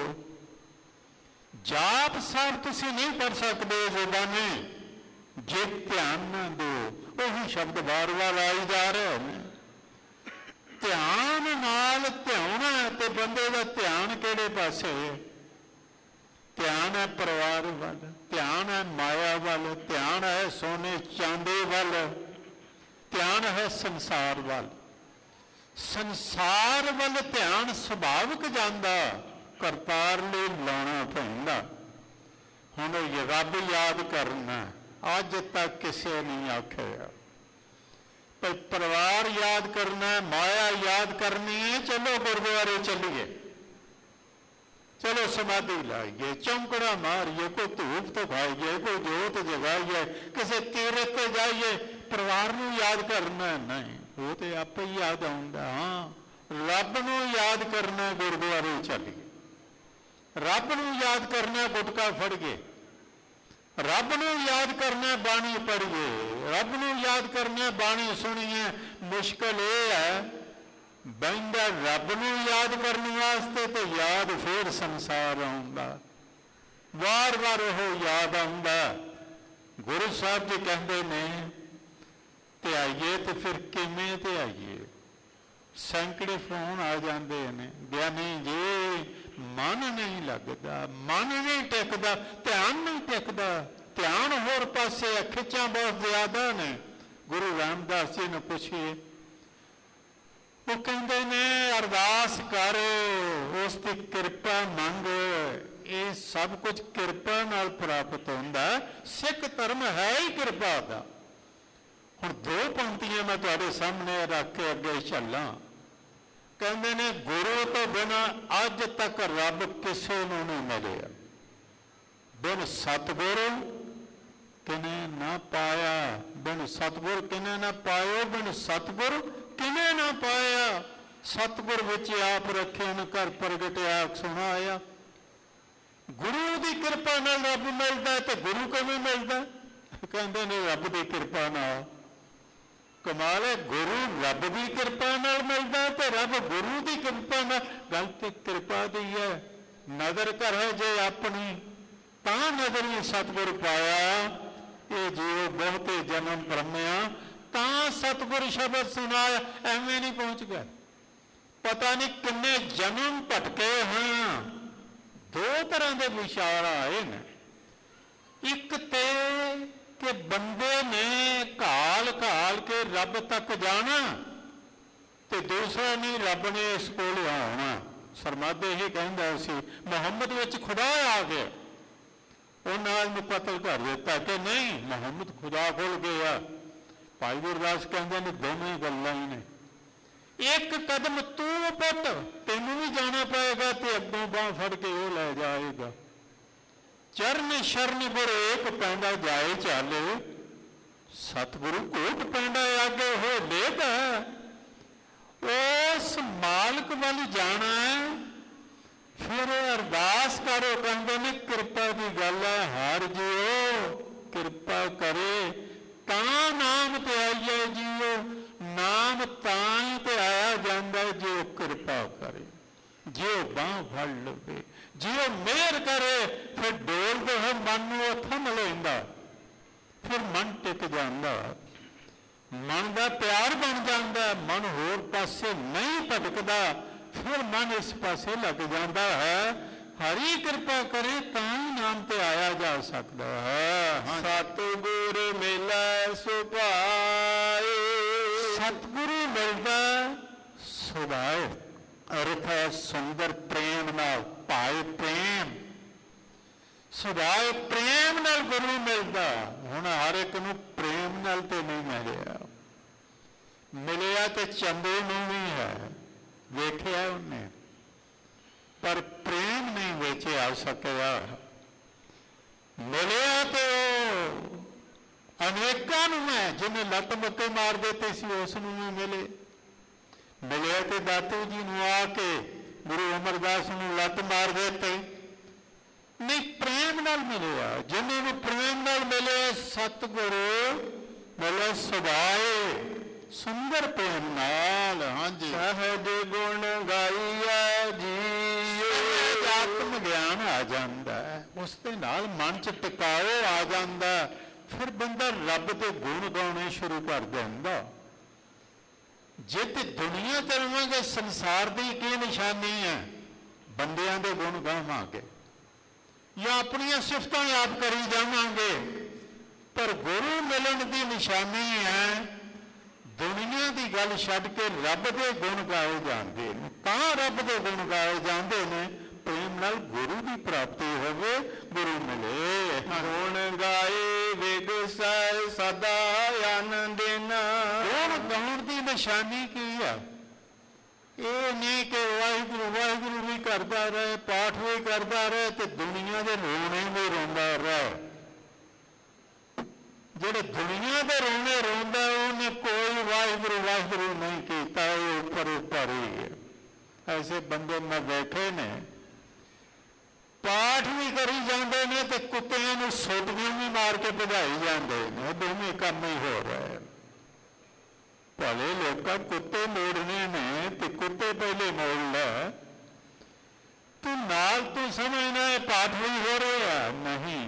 ਜਾਪ ਸਾਹਿਬ ਤੁਸੀਂ ਨਹੀਂ ਪੜ੍ਹ ਸਕਦੇ ਜ਼ੁਬਾਨੀ, ਜੇ ਧਿਆਨ ਨਾ ਦਿਓ। ਉਹੀ ਸ਼ਬਦ ਵਾਰ-ਵਾਰ ਆਈ ਜਾ ਰਹੇ ਨੇ। ਧਿਆਨ ਨਾਲ ਧਿਆਉਣਾ ਤੇ ਬੰਦੇ ਦਾ ਧਿਆਨ ਕਿਹੜੇ ਪਾਸੇ? ਧਿਆਨ ਹੈ ਪਰਿਵਾਰ ਵੱਲ, ਧਿਆਨ ਹੈ ਮਾਇਆ ਵੱਲ, ਧਿਆਨ ਹੈ ਸੋਨੇ ਚਾਂਦੀ ਵੱਲ, ਧਿਆਨ ਹੈ ਸੰਸਾਰ ਵੱਲ। ਸੰਸਾਰ ਵੱਲ ਧਿਆਨ ਸੁਭਾਵਿਕ ਜਾਂਦਾ, ਕਰਤਾਰ ਲਈ ਲਾਉਣਾ ਪੈਂਦਾ। ਹੁਣ ਰੱਬ ਯਾਦ ਕਰਨਾ ਅੱਜ ਤੱਕ ਕਿਸੇ ਨਹੀਂ ਆਖਿਆ। ਪਰ ਪਰਿਵਾਰ ਯਾਦ ਕਰਨਾ, ਮਾਇਆ ਯਾਦ ਕਰਨੀ ਹੈ, ਚਲੋ ਗੁਰਦੁਆਰੇ ਚੱਲੀਏ, ਚਲੋ ਸਮਾਧੀ ਲਾਈਏ, ਚੌਂਕੜਾ ਮਾਰੀਏ, ਕੋਈ ਧੂਪ ਦਿਖਾਈਏ, ਕੋਈ ਜੋਤ ਜਗਾਈਏ, ਕਿਸੇ ਤੀਰਥ ਤੇ ਜਾਈਏ। ਪਰਿਵਾਰ ਨੂੰ ਯਾਦ ਕਰਨਾ ਨਹੀਂ, ਉਹ ਤੇ ਆਪੇ ਹੀ ਯਾਦ ਆਉਂਦਾ। ਹਾਂ, ਰੱਬ ਨੂੰ ਯਾਦ ਕਰਨਾ, ਗੁਰਦੁਆਰੇ ਚੱਲੀਏ। ਰੱਬ ਨੂੰ ਯਾਦ ਕਰਨਾ, ਗੁਟਕਾ ਫੜੀਏ। ਰੱਬ ਨੂੰ ਯਾਦ ਕਰਨਾ, ਬਾਣੀ ਪੜ੍ਹੀਏ। ਰੱਬ ਨੂੰ ਯਾਦ ਕਰਨਾ, ਬਾਣੀ ਸੁਣੀਏ। ਮੁਸ਼ਕਲ ਇਹ ਹੈ ਬਹਿੰਦਾ ਰੱਬ ਨੂੰ ਯਾਦ ਕਰਨ ਵਾਸਤੇ ਤੇ ਯਾਦ ਫਿਰ ਸੰਸਾਰ ਆਉਂਦਾ, ਵਾਰ-ਵਾਰ ਉਹ ਯਾਦ ਆਉਂਦਾ। ਗੁਰੂ ਸਾਹਿਬ ਜੀ ਕਹਿੰਦੇ ਨੇ ਧਿਆਈਏ ਤੇ ਫਿਰ ਕਿਵੇਂ ਧਿਆਈਏ? ਸੈਂਕੜੇ ਫੋਨ ਆ ਜਾਂਦੇ ਨੇ, ਗਿਆਨੀ ਜੀ ਮਨ ਨਹੀਂ ਲੱਗਦਾ, ਮਨ ਨਹੀਂ ਟਿਕਦਾ, ਧਿਆਨ ਨਹੀਂ ਟਿਕਦਾ, ਧਿਆਨ ਹੋਰ ਪਾਸੇ, ਖਿੱਚਾਂ ਬਹੁਤ ਜ਼ਿਆਦਾ ਨੇ। ਗੁਰੂ ਰਾਮਦਾਸ ਜੀ ਨੂੰ ਪੁੱਛੀਏ, ਉਹ ਕਹਿੰਦੇ ਨੇ ਅਰਦਾਸ ਕਰ, ਉਸ ਦੀ ਕਿਰਪਾ ਮੰਗ। ਇਹ ਸਭ ਕੁਝ ਕਿਰਪਾ ਨਾਲ ਪ੍ਰਾਪਤ ਹੁੰਦਾ। ਸਿੱਖ ਧਰਮ ਹੈ ਹੀ ਕਿਰਪਾ ਦਾ। ਹੁਣ ਦੋ ਪੰਕਤੀਆਂ ਮੈਂ ਤੁਹਾਡੇ ਸਾਹਮਣੇ ਰੱਖ ਕੇ ਅੱਗੇ ਚੱਲਾਂ। ਕਹਿੰਦੇ ਨੇ ਗੁਰੂ ਤੋਂ ਬਿਨਾਂ ਅੱਜ ਤੱਕ ਰੱਬ ਕਿਸੇ ਨੂੰ ਨਹੀਂ ਮਿਲਿਆ। ਬਿਨ ਸਤਿਗੁਰੂ ਕਿਨੇ ਨਾ ਪਾਇਆ, ਬਿਨ ਸਤਿਗੁਰ ਕਿਨੇ ਨਾ ਪਾਇਓ, ਬਿਨ ਸਤਿਗੁਰ ਕਿਨੇ ਨਾ ਪਾਇਆ। ਸਤਿਗੁਰ ਵਿੱਚ ਆਪ ਰੱਖੇ ਨ ਘਰ ਪ੍ਰਗਟ ਆਖ ਸੁਣਾਇਆ। ਗੁਰੂ ਦੀ ਕਿਰਪਾ ਨਾਲ ਰੱਬ ਮਿਲਦਾ ਤੇ ਗੁਰੂ ਕਿਵੇਂ ਮਿਲਦਾ? ਕਹਿੰਦੇ ਨੇ ਰੱਬ ਦੀ ਕਿਰਪਾ ਨਾਲ। ਕਮਾਲ ਹੈ, ਗੁਰੂ ਰੱਬ ਦੀ ਕਿਰਪਾ ਨਾਲ ਮਿਲਦਾ ਤੇ ਰੱਬ ਗੁਰੂ ਦੀ ਕਿਰਪਾ ਨਾਲ। ਗੱਲ ਤੇ ਕਿਰਪਾ ਦੀ ਹੈ। ਨਜ਼ਰ ਕਰੇ ਜੇ ਆਪਣੀ ਤਾਂ ਨਜ਼ਰੀ ਸਤਿਗੁਰ ਪਾਇਆ। ਇਹ ਜੀਵ ਬਹੁਤੇ ਜਨਮ ਭਰਮਿਆ ਤਾਂ ਸਤਿਗੁਰ ਸ਼ਬਦ ਸੁਣਾਇਆ। ਐਵੇਂ ਨਹੀਂ ਪਹੁੰਚ ਗਿਆ, ਪਤਾ ਨਹੀਂ ਕਿੰਨੇ ਜਨਮ ਭਟਕੇ ਹਾਂ। ਦੋ ਤਰ੍ਹਾਂ ਦੇ ਵਿਚਾਰ ਆਏ ਨੇ। ਇੱਕ ਤੇ ਕਿ ਬੰਦੇ ਨੇ ਘਾਲ ਘਾਲ ਕੇ ਰੱਬ ਤੱਕ ਜਾਣਾ, ਤੇ ਦੂਸਰਾ ਨਹੀਂ ਰੱਬ ਨੇ ਇਸ ਕੋਲ ਆਉਣਾ। ਸਰਮਾਦੇ ਇਹ ਕਹਿੰਦਾ ਸੀ ਮੁਹੰਮਦ ਵਿੱਚ ਖੁਦਾ ਆ ਗਿਆ, ਉਹਨਾਂ ਨੂੰ ਕਤਲ ਕਰ ਦਿੱਤਾ ਕਿ ਨਹੀਂ ਮੁਹੰਮਦ ਖੁਦਾ ਕੋਲ ਗਿਆ। ਭਾਈ ਗੁਰਦਾਸ ਕਹਿੰਦੇ ਨੇ ਦੋਵੇਂ ਗੱਲਾਂ ਹੀ ਨੇ। ਇੱਕ ਕਦਮ ਤੂੰ ਪੁੱਟ, ਤੈਨੂੰ ਵੀ ਜਾਣਾ ਪਏਗਾ ਤੇ ਅੱਗੋਂ ਬਾਂਹ ਫੜ ਕੇ ਉਹ ਲੈ ਜਾਏਗਾ। ਚਰਨ ਸ਼ਰਨ ਗੁਰ ਏਕ ਪੈਂਦਾ ਜਾਏ ਚਾਲੇ, ਸਤਿਗੁਰੂ ਕੋਟ ਪੈਂਦਾ ਆਗੇ ਹੋ ਲੇਤ। ਉਸ ਮਾਲਕ ਵੱਲ ਜਾਣਾ। ਫਿਰ ਅਰਦਾਸ ਕਰੋ, ਕਹਿੰਦੇ ਨੇ ਕਿਰਪਾ ਦੀ ਗੱਲ ਹੈ। ਹਰ ਜੀਓ ਕਿਰਪਾ ਕਰੇ ਤਾਂ ਨਾਮ ਤੇ ਆਈਏ ਜੀਓ। ਨਾਮ ਤਾਂ ਹੀ ਤੇ ਆਇਆ ਜਾਂਦਾ ਜੇ ਉਹ ਕਿਰਪਾ ਕਰੇ, ਜੇ ਉਹ ਬਾਂਹ ਫੜ ਲਵੇ, ਜੇ ਉਹ ਮਿਹਰ ਕਰੇ। ਫਿਰ ਡੋਲਦੇ ਹੋਏ ਮਨ ਨੂੰ ਉਹ ਥੰਮ ਲੈਂਦਾ, ਫਿਰ ਮਨ ਟਿਕ ਜਾਂਦਾ, ਮਨ ਦਾ ਪਿਆਰ ਬਣ ਜਾਂਦਾ। ਮਨ ਹੋਰ ਪਾਸੇ ਨਹੀਂ ਭਟਕਦਾ, ਫਿਰ ਮਨ ਇਸ ਪਾਸੇ ਲੱਗ ਜਾਂਦਾ ਹੈ। ਹਰੀ ਕਿਰਪਾ ਕਰੇ ਤਾਂ ਹੀ ਨਾਮ ਤੇ ਆਇਆ ਜਾ ਸਕਦਾ ਹੈ। ਸਤਿਗੁਰ ਮਿਲੈ ਸੁਭਾਏ, ਸਤਿਗੁਰੂ ਮਿਲਦਾ ਸੁਭਾਏ। ਅਰਥ ਹੈ ਸੁੰਦਰ ਪ੍ਰੇਮ ਨਾਲ, ਭਾਏ ਪ੍ਰੇਮ। ਸੁਭਾਏ ਪ੍ਰੇਮ ਨਾਲ ਗੁਰੂ ਮਿਲਦਾ। ਹੁਣ ਹਰ ਇੱਕ ਨੂੰ ਪ੍ਰੇਮ ਨਾਲ ਤੇ ਨਹੀਂ ਮਿਲਿਆ, ਮਿਲਿਆ ਤੇ ਚੰਦੇ ਨੂੰ ਵੀ ਹੈ, ਵੇਖਿਆ ਉਹਨੇ, ਪਰ ਪ੍ਰੇਮ ਨਹੀਂ ਵਿੱਚ ਆ ਸਕਿਆ। ਮਿਲਿਆ ਤੇ ਉਹ ਅਨੇਕਾਂ ਨੂੰ ਹੈ, ਜਿਹਨੇ ਲੱਤ ਮੱਕੇ ਮਾਰ ਦਿੱਤੇ ਸੀ ਉਸ ਨੂੰ ਵੀ ਮਿਲੇ। ਮਿਲਿਆ ਤੇ ਦਾਤੂ ਜੀ ਨੂੰ ਆ ਕੇ ਗੁਰੂ ਅਮਰਦਾਸ ਨੂੰ ਲੱਤ ਮਾਰ ਦਿੱਤੇ, ਨਹੀਂ ਪ੍ਰੇਮ ਨਾਲ ਮਿਲਿਆ। ਜਿਹਨੇ ਨੂੰ ਪ੍ਰੇਮ ਨਾਲ ਮਿਲੇ ਸਤਿਗੁਰੂ ਮਿਲੇ ਸੁਭਾਏ। ਸੁੰਦਰ ਪ੍ਰੇਮ ਨਾਲ। ਹਾਂਜੀ, ਸਹਜ ਗੁਣ ਗਾਈਐ ਜੀਓ। ਆਤਮ ਗਿਆਨ ਆ ਜਾਂਦਾ ਹੈ, ਉਸ ਦੇ ਨਾਲ ਮਨ 'ਚ ਟਿਕਾਓ ਆ ਜਾਂਦਾ, ਫਿਰ ਬੰਦਾ ਰੱਬ ਦੇ ਗੁਣ ਗਾਉਣੇ ਸ਼ੁਰੂ ਕਰ ਦਿੰਦਾ। ਜੇ ਤੇ ਦੁਨੀਆ ਤੇ ਰਵਾਂਗੇ, ਸੰਸਾਰ ਦੀ ਕੀ ਨਿਸ਼ਾਨੀ ਹੈ? ਬੰਦਿਆਂ ਦੇ ਗੁਣ ਗਾਵਾਂਗੇ ਜਾਂ ਆਪਣੀਆਂ ਸਿਫਤਾਂ ਯਾਦ ਕਰੀ ਜਾਵਾਂਗੇ, ਪਰ ਗੁਰੂ ਮਿਲਣ ਦੀ ਨਿਸ਼ਾਨੀ ਹੈ ਦੁਨੀਆ ਦੀ ਗੱਲ ਛੱਡ ਕੇ ਰੱਬ ਦੇ ਗੁਣ ਗਾਏ ਜਾਂਦੇ ਨੇ। ਤਾਂ ਰੱਬ ਦੇ ਗੁਣ ਗਾਏ ਜਾਂਦੇ ਨੇ, ਪ੍ਰੇਮ ਨਾਲ ਗੁਰੂ ਦੀ ਪ੍ਰਾਪਤੀ ਹੋਵੇ, ਗੁਰੂ ਮਿਲੇ। ਗੁਣ ਗਾਏ ਵਿਗਸੈ ਸਦਾ ਆਨੰਦਿਨ। ਗੁਣ ਗਾਉਣ ਦੀ ਨਿਸ਼ਾਨੀ ਕੀ ਆ? ਇਹ ਨਹੀਂ ਕਿ ਵਾਹਿਗੁਰੂ ਵਾਹਿਗੁਰੂ ਵੀ ਕਰਦਾ ਰਹੇ, ਪਾਠ ਵੀ ਕਰਦਾ ਰਹੇ ਤੇ ਦੁਨੀਆ ਦੇ ਰੋਣੇ ਵੀ ਰੋਂਦਾ ਰਹੇ। ਜਿਹੜੇ ਦੁਨੀਆ ਦੇ ਰੋਣੇ ਰੋਂਦਾ, ਉਹਨੇ ਕੋਈ ਵਾਹਿਗੁਰੂ ਵਾਹਿਗੁਰੂ ਨਹੀਂ ਕੀਤਾ, ਉਹ ਉੱਪਰ ਹੀ ਹੈ। ਐਸੇ ਬੰਦੇ ਮੈਂ ਵੇਖੇ ਨੇ, ਪਾਠ ਵੀ ਕਰੀ ਜਾਂਦੇ ਨੇ ਤੇ ਕੁੱਤਿਆਂ ਨੂੰ ਸੋਟੀਆਂ ਵੀ ਮਾਰ ਕੇ ਭਜਾਈ ਜਾਂਦੇ ਨੇ। ਦੋਵੇਂ ਕੰਮ ਹੀ ਹੋ ਰਹੇ। ਭਲੇ ਲੋਕਾਂ ਕੁੱਤੇ ਮੋੜਨੇ ਨੇ ਤੇ ਕੁੱਤੇ ਪਹਿਲੇ ਮੋੜ ਲੈ। ਤੂੰ ਨਾਲ ਤੂੰ ਸਮਝਣਾ ਇਹ ਪਾਠ ਵੀ ਹੋ ਰਿਹਾ ਨਹੀਂ।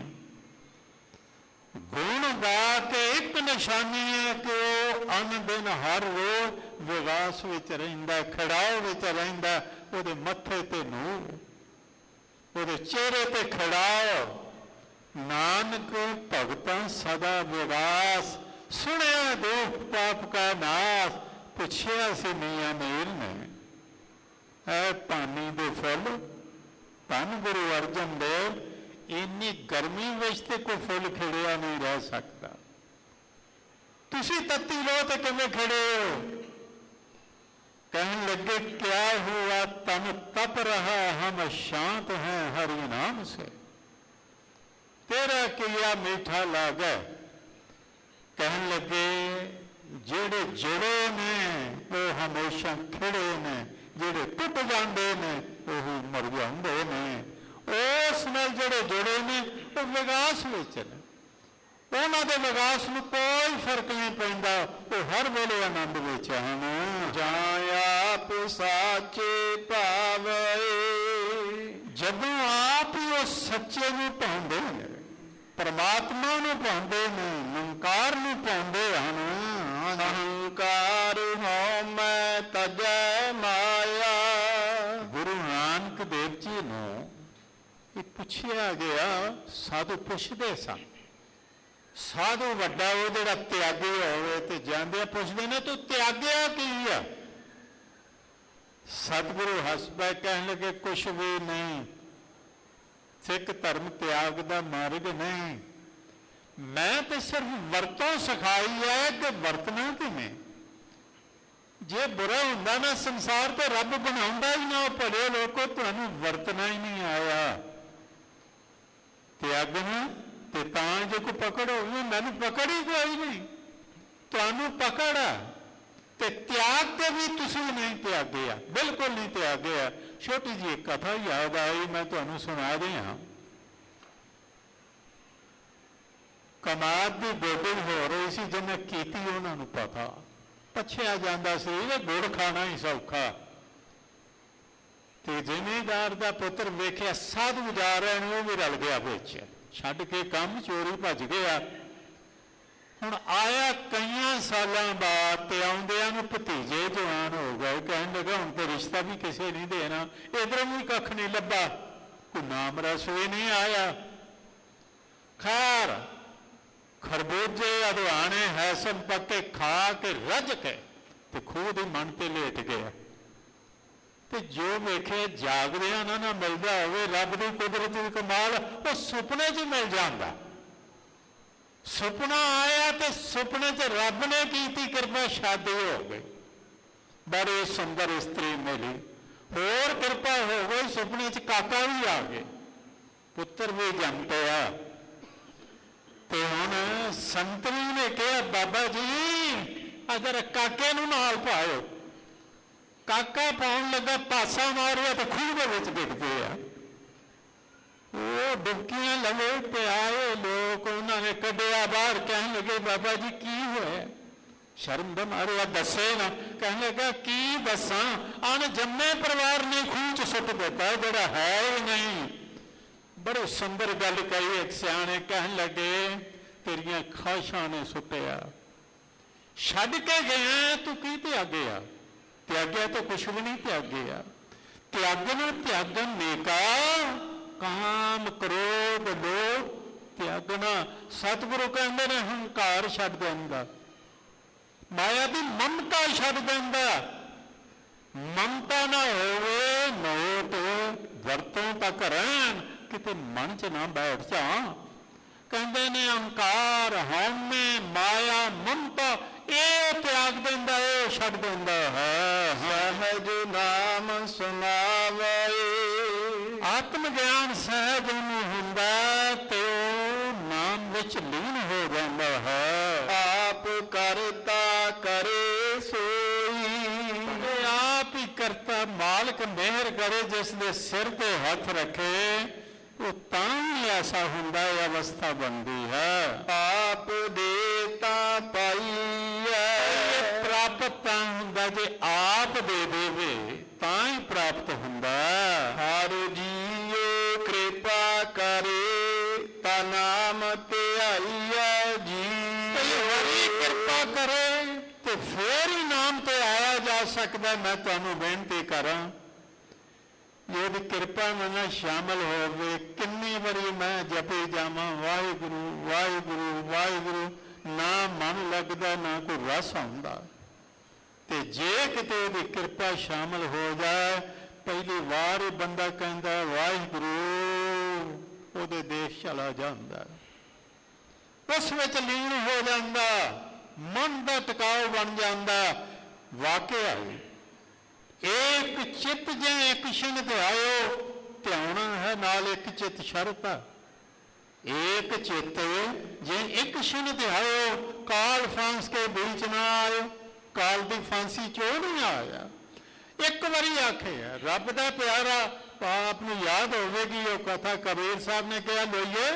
ਗੁਣ ਗਾ ਕੇ ਇੱਕ ਨਿਸ਼ਾਨੀ ਹੈ ਕਿ ਉਹ ਅਨ ਦਿਨ ਹਰ ਰੋਜ਼ ਵਿਗਾਸ ਵਿੱਚ ਰਹਿੰਦਾ, ਖੜਾਓ ਵਿੱਚ ਰਹਿੰਦਾ। ਉਹਦੇ ਮੱਥੇ ਤੇ ਨੂਰ, ਉਹਦੇ ਚਿਹਰੇ ਤੇ ਖੜਾਓ। ਨਾਨਕ ਭਗਤਾਂ ਸਦਾ ਵਿਗਾਸ, ਸੁਣਿਆ ਦੁਖ ਪਾਪ ਕਾ ਨਾਸ। ਪੁੱਛਿਆ ਸੀ ਮੀਆਂ ਮੀਰ ਨੇ, ਐ ਪਾਣੀ ਦੇ ਫੁੱਲ ਧੰਨ ਗੁਰੂ ਅਰਜਨ ਦੇਵ, ਇੰਨੀ ਗਰਮੀ ਵਿੱਚ ਤੇ ਕੋਈ ਫੁੱਲ ਖਿੜਿਆ ਨਹੀਂ ਰਹਿ ਸਕਦਾ, ਤੁਸੀਂ ਤੱਤੀ ਲੋ ਤੇ ਕਿਵੇਂ ਖੜੇ ਹੋ? कहने लगे क्या हुआ तन तप रहा हम शांत हैं हरि नाम से, तेरा किया मीठा लागे। कहने लगे जेड़े जुड़े ने वो हमेशा खिड़े ने, जेड़े टुट जाते ने वो मर जाते ने। उस नाल जेड़े जुड़े ने वो विकास विच ने, ਉਹਨਾਂ ਦੇ ਵਿਕਾਸ ਨੂੰ ਕੋਈ ਫਰਕ ਨਹੀਂ ਪੈਂਦਾ, ਉਹ ਹਰ ਵੇਲੇ ਆਨੰਦ ਵਿੱਚ ਹਨ। ਜਾਂ ਆਪ ਸਾਚੇ ਭਾਵੇ, ਜਦੋਂ ਆਪ ਹੀ ਉਹ ਸੱਚੇ ਨੂੰ ਪਾਉਂਦੇ ਨੇ, ਪਰਮਾਤਮਾ ਨੂੰ ਪਾਉਂਦੇ ਨੇ, ਨਿਰੰਕਾਰ ਨੂੰ ਪਾਉਂਦੇ ਹਨ। ਅਹੰਕਾਰ ਹਉ ਮੈਂ ਤਜੈ ਮਾਇਆ। ਗੁਰੂ ਨਾਨਕ ਦੇਵ ਜੀ ਨੂੰ ਇਹ ਪੁੱਛਿਆ ਗਿਆ, ਸਾਧੂ ਪੁੱਛਦੇ ਸਨ। ਸਾਧੂ ਵੱਡਾ ਉਹ ਜਿਹੜਾ ਤਿਆਗੀ ਹੋਵੇ ਤੇ ਜਾਂਦੇ ਪੁੱਛਦੇ ਨੇ ਤੂੰ ਤਿਆਗਿਆ ਕੀ ਆ? ਸਤਿਗੁਰੂ ਹੱਸ ਪਏ, ਕਹਿਣ ਲੱਗੇ ਕੁਛ ਵੀ ਨਹੀਂ, ਸਿੱਖ ਧਰਮ ਤਿਆਗ ਦਾ ਮਾਰਗ ਨਹੀਂ, ਮੈਂ ਤੇ ਸਿਰਫ ਵਰਤੋਂ ਸਿਖਾਈ ਹੈ ਕਿ ਵਰਤਣਾ ਕਿਵੇਂ। ਜੇ ਬੁਰਾ ਹੁੰਦਾ ਨਾ ਸੰਸਾਰ ਤੇ ਰੱਬ ਬਣਾਉਂਦਾ ਹੀ ਨਾ। ਭਲੇ ਲੋਕੋ ਤੁਹਾਨੂੰ ਵਰਤਣਾ ਹੀ ਨਹੀਂ ਆਇਆ। ਤਿਆਗਣਾ ਤੇ ਤਾਂ ਜੇ ਕੋਈ ਪਕੜ ਹੋਵੇ, ਮੈਨੂੰ ਪਕੜ ਹੀ ਕੋਈ ਨਹੀਂ, ਤੁਹਾਨੂੰ ਪਕੜ ਆ ਤੇ ਤਿਆਗ ਕੇ ਵੀ ਤੁਸੀਂ ਨਹੀਂ ਤਿਆਗਿਆ, ਬਿਲਕੁਲ ਨਹੀਂ ਤਿਆਗਿਆ। ਛੋਟੀ ਜਿਹੀ ਇੱਕ ਕਥਾ ਯਾਦ ਆਈ, ਮੈਂ ਤੁਹਾਨੂੰ ਸੁਣਾ ਦਿਆਂ। ਕਮਾਦ ਦੀ ਗੋਡੀ ਹੋ ਰਹੀ ਸੀ, ਜਿਹਨੇ ਕੀਤੀ ਉਹਨਾਂ ਨੂੰ ਪਤਾ। ਪੁੱਛਿਆ ਜਾਂਦਾ ਸੀ ਇਹ ਗੁੜ ਖਾਣਾ ਹੀ ਸੌਖਾ, ਤੇ ਜ਼ਿਮੀਂਦਾਰ ਦਾ ਪੁੱਤਰ ਵੇਖਿਆ ਸਾਧੂ ਜਾ ਰਹੇ ਨੇ, ਉਹ ਵੀ ਰਲ ਗਿਆ ਵਿੱਚ, ਛੱਡ ਕੇ ਕੰਮ ਚੋਰੀ ਭੱਜ ਗਿਆ। ਹੁਣ ਆਇਆ ਕਈਆਂ ਸਾਲਾਂ ਬਾਅਦ ਤੇ ਆਉਂਦਿਆਂ ਨੂੰ ਭਤੀਜੇ ਜਵਾਨ ਹੋ ਗਏ। ਕਹਿਣ ਲੱਗਾ ਹੁਣ ਤੇ ਰਿਸ਼ਤਾ ਵੀ ਕਿਸੇ ਨਹੀਂ ਦੇਣਾ, ਇਧਰੋਂ ਵੀ ਕੱਖ ਨਹੀਂ ਲੱਭਾ, ਕੋਈ ਨਾਮ ਰਸ ਵੀ ਨਹੀਂ ਆਇਆ। ਖੈਰ ਖਰਬੂਜੇ ਅਦਵਾਣੇ ਹੈਸਨ ਪੱਕੇ ਖਾ ਕੇ ਰੱਜ ਕੇ ਤੇ ਖੂਹ ਦੇ ਮਨ ਤੇ ਲੇਟ ਗਿਆ। ਤੇ ਜੋ ਵੇਖੇ ਜਾਗਦਿਆਂ ਨਾ ਮਿਲਦਾ ਹੋਵੇ, ਰੱਬ ਦੀ ਕੁਦਰਤ ਦੀ ਕਮਾਲ, ਉਹ ਸੁਪਨੇ 'ਚ ਮਿਲ ਜਾਂਦਾ। ਸੁਪਨਾ ਆਇਆ ਤੇ ਸੁਪਨੇ 'ਚ ਰੱਬ ਨੇ ਕੀਤੀ ਕਿਰਪਾ, ਸ਼ਾਦੀ ਹੋ ਗਈ, ਬੜੀ ਸੁੰਦਰ ਇਸਤਰੀ ਮਿਲੀ, ਹੋਰ ਕਿਰਪਾ ਹੋ ਗਈ, ਸੁਪਨੇ 'ਚ ਕਾਕਾ ਵੀ ਆ ਗਏ, ਪੁੱਤਰ ਵੀ ਜੰਮ ਪਿਆ। ਤੇ ਹੁਣ ਸੰਤਰੀ ਨੇ ਕਿਹਾ ਬਾਬਾ ਜੀ ਅਗਰ ਕਾਕੇ ਨੂੰ ਨਾਲ ਪਾਓ। ਕਾਕਾ ਪਾਉਣ ਲੱਗਾ, ਪਾਸਾ ਮਾਰਿਆ ਤੇ ਖੂਹ ਦੇ ਵਿੱਚ ਡਿੱਗ ਪਿਆ। ਉਹ ਡੁਬਕੀਆਂ ਲਵੇ ਪਿਆਏ ਲੋਕ, ਉਹਨਾਂ ਨੇ ਕੱਢਿਆ ਬਾਹਰ, ਕਹਿਣ ਲੱਗੇ ਬਾਬਾ ਜੀ ਕੀ ਹੋਇਆ? ਸ਼ਰਮ ਦੇ ਮਾਰੇ ਆ ਦੱਸੇ ਨਾ। ਕਹਿਣ ਲੱਗਾ ਕੀ ਦੱਸਾਂ, ਅਣਜੰਮੇ ਪਰਿਵਾਰ ਨੇ ਖੂਹ 'ਚ ਸੁੱਟ ਦਿੱਤਾ ਜਿਹੜਾ ਹੈ ਹੀ ਨਹੀਂ। ਬੜੀ ਸੁੰਦਰ ਗੱਲ ਕਹੀ ਇੱਕ ਸਿਆਣੇ, ਕਹਿਣ ਲੱਗੇ ਤੇਰੀਆਂ ਖਾਹਿਸ਼ਾਂ ਨੇ ਸੁੱਟਿਆ, ਛੱਡ ਕੇ ਗਿਆ ਤੂੰ ਕੀ ਤਿਆਗਿਆ? ਤਿਆਗਿਆ ਤਾਂ ਕੁਛ ਵੀ ਨਹੀਂ ਤਿਆਗਿਆ। ਤਿਆਗਣਾ ਤਿਆਗਨ ਨੇਕਾ, ਕਾਮ ਕ੍ਰੋਧ ਲੋਭ ਤਿਆਗਣਾ। ਸਤਿਗੁਰੂ ਕਹਿੰਦੇ ਨੇ ਹੰਕਾਰ ਛੱਡ ਦਿੰਦਾ, ਮਾਇਆ ਦੀ ਮਮਤਾ ਛੱਡ ਦਿੰਦਾ। ਮਮਤਾ ਨਾ ਹੋਵੇ ਨੋਟ ਵਰਤੋਂ ਤਾਂ ਕਰਨ, ਕਿਤੇ ਮਨ 'ਚ ਨਾ ਬੈਠ ਜਾ। ਕਹਿੰਦੇ ਨੇ ਹੰਕਾਰ ਹਉਮੈ ਮਾਇਆ ਮਮਤਾ ਇਹ ਤਿਆਗ ਦਿੰਦਾ, ਇਹ ਛੱਡ ਦਿੰਦਾ ਹੈ। ਸਹਿਜ ਨਾਮ ਸੁਨਾਵੇ, ਆਤਮ ਗਿਆਨ ਸਹਿਜ ਨੂੰ ਹੁੰਦਾ ਤੇ ਉਹ ਨਾਮ ਵਿੱਚ ਲੀਨ ਹੋ ਜਾਂਦਾ ਹੈ। ਆਪ ਕਰਤਾ ਕਰੇ ਸੋਈ, ਆਪ ਹੀ ਕਰਤਾ ਮਾਲਕ ਮਿਹਰ ਕਰੇ, ਜਿਸ ਦੇ ਸਿਰ ਤੇ ਹੱਥ ਰੱਖੇ ਉਹ ਤਾਂ ਹੀ ਐਸਾ ਹੁੰਦਾ, ਇਹ ਅਵਸਥਾ ਬਣਦੀ ਹੈ। ਆਪ ਦੇਤਾ ਪਾਈਐ, ਪ੍ਰਾਪਤ ਤਾਂ ਹੁੰਦਾ ਜੇ ਆਪ ਦੇ ਦੇਵੇ ਤਾਂ ਹੀ ਪ੍ਰਾਪਤ ਹੁੰਦਾ। ਹਰ ਜੀਓ ਕਿਰਪਾ ਕਰੇ, ਤਾ ਨਾਮ ਧਿਆਈਐ ਜੀ। ਹਰੀ ਕਿਰਪਾ ਕਰੇ ਤੇ ਫੇਰ ਹੀ ਨਾਮ ਤੇ ਆਇਆ ਜਾ ਸਕਦਾ। ਮੈਂ ਤੁਹਾਨੂੰ ਬੇਨਤੀ ਕਰਾਂ, ਜੇ ਉਹਦੀ ਕਿਰਪਾ ਮੇਰੇ ਨਾਲ ਸ਼ਾਮਲ ਹੋਵੇ, ਕਿੰਨੀ ਵਾਰੀ ਮੈਂ ਜਪੀ ਜਾਵਾਂ ਵਾਹਿਗੁਰੂ ਵਾਹਿਗੁਰੂ ਵਾਹਿਗੁਰੂ, ਨਾ ਮਨ ਲੱਗਦਾ ਨਾ ਕੋਈ ਰਸ ਆਉਂਦਾ। ਤੇ ਜੇ ਕਿਤੇ ਉਹਦੀ ਕਿਰਪਾ ਸ਼ਾਮਲ ਹੋ ਜਾਏ, ਪਹਿਲੀ ਵਾਰ ਹੀ ਬੰਦਾ ਕਹਿੰਦਾ ਵਾਹਿਗੁਰੂ, ਉਹਦੇ ਦੇਸ਼ ਚਲਾ ਜਾਂਦਾ, ਉਸ ਵਿੱਚ ਲੀਨ ਹੋ ਜਾਂਦਾ, ਮਨ ਦਾ ਟਿਕਾਓ ਬਣ ਜਾਂਦਾ। ਵਾਕਿਆ ਇੱਕ ਚਿੱਤ ਜੇ ਇੱਕ ਛਿਨ ਧਿਆਇਓ, ਧਿਆਉਣਾ ਹੈ ਨਾਲ ਇੱਕ ਚਿੱਤ ਸ਼ਰਤ। ਇੱਕ ਚਿੱਤ ਜੇ ਇੱਕ ਛਿਨ ਧਿਆਇਓ, ਕਾਲ ਫਾਂਸ ਕੇ ਵਿੱਚ ਨਾ ਆਇਓ। ਕਾਲ ਦੀ ਫਾਂਸੀ ਚੋਂ ਨਹੀਂ ਆਇਆ। ਇੱਕ ਵਾਰੀ ਆਖਿਆ ਰੱਬ ਦਾ ਪਿਆਰਾ, ਆਪ ਨੂੰ ਯਾਦ ਹੋਵੇਗੀ ਉਹ ਕਥਾ ਕਬੀਰ ਸਾਹਿਬ ਨੇ ਕਿਹਾ ਲੋਈਏ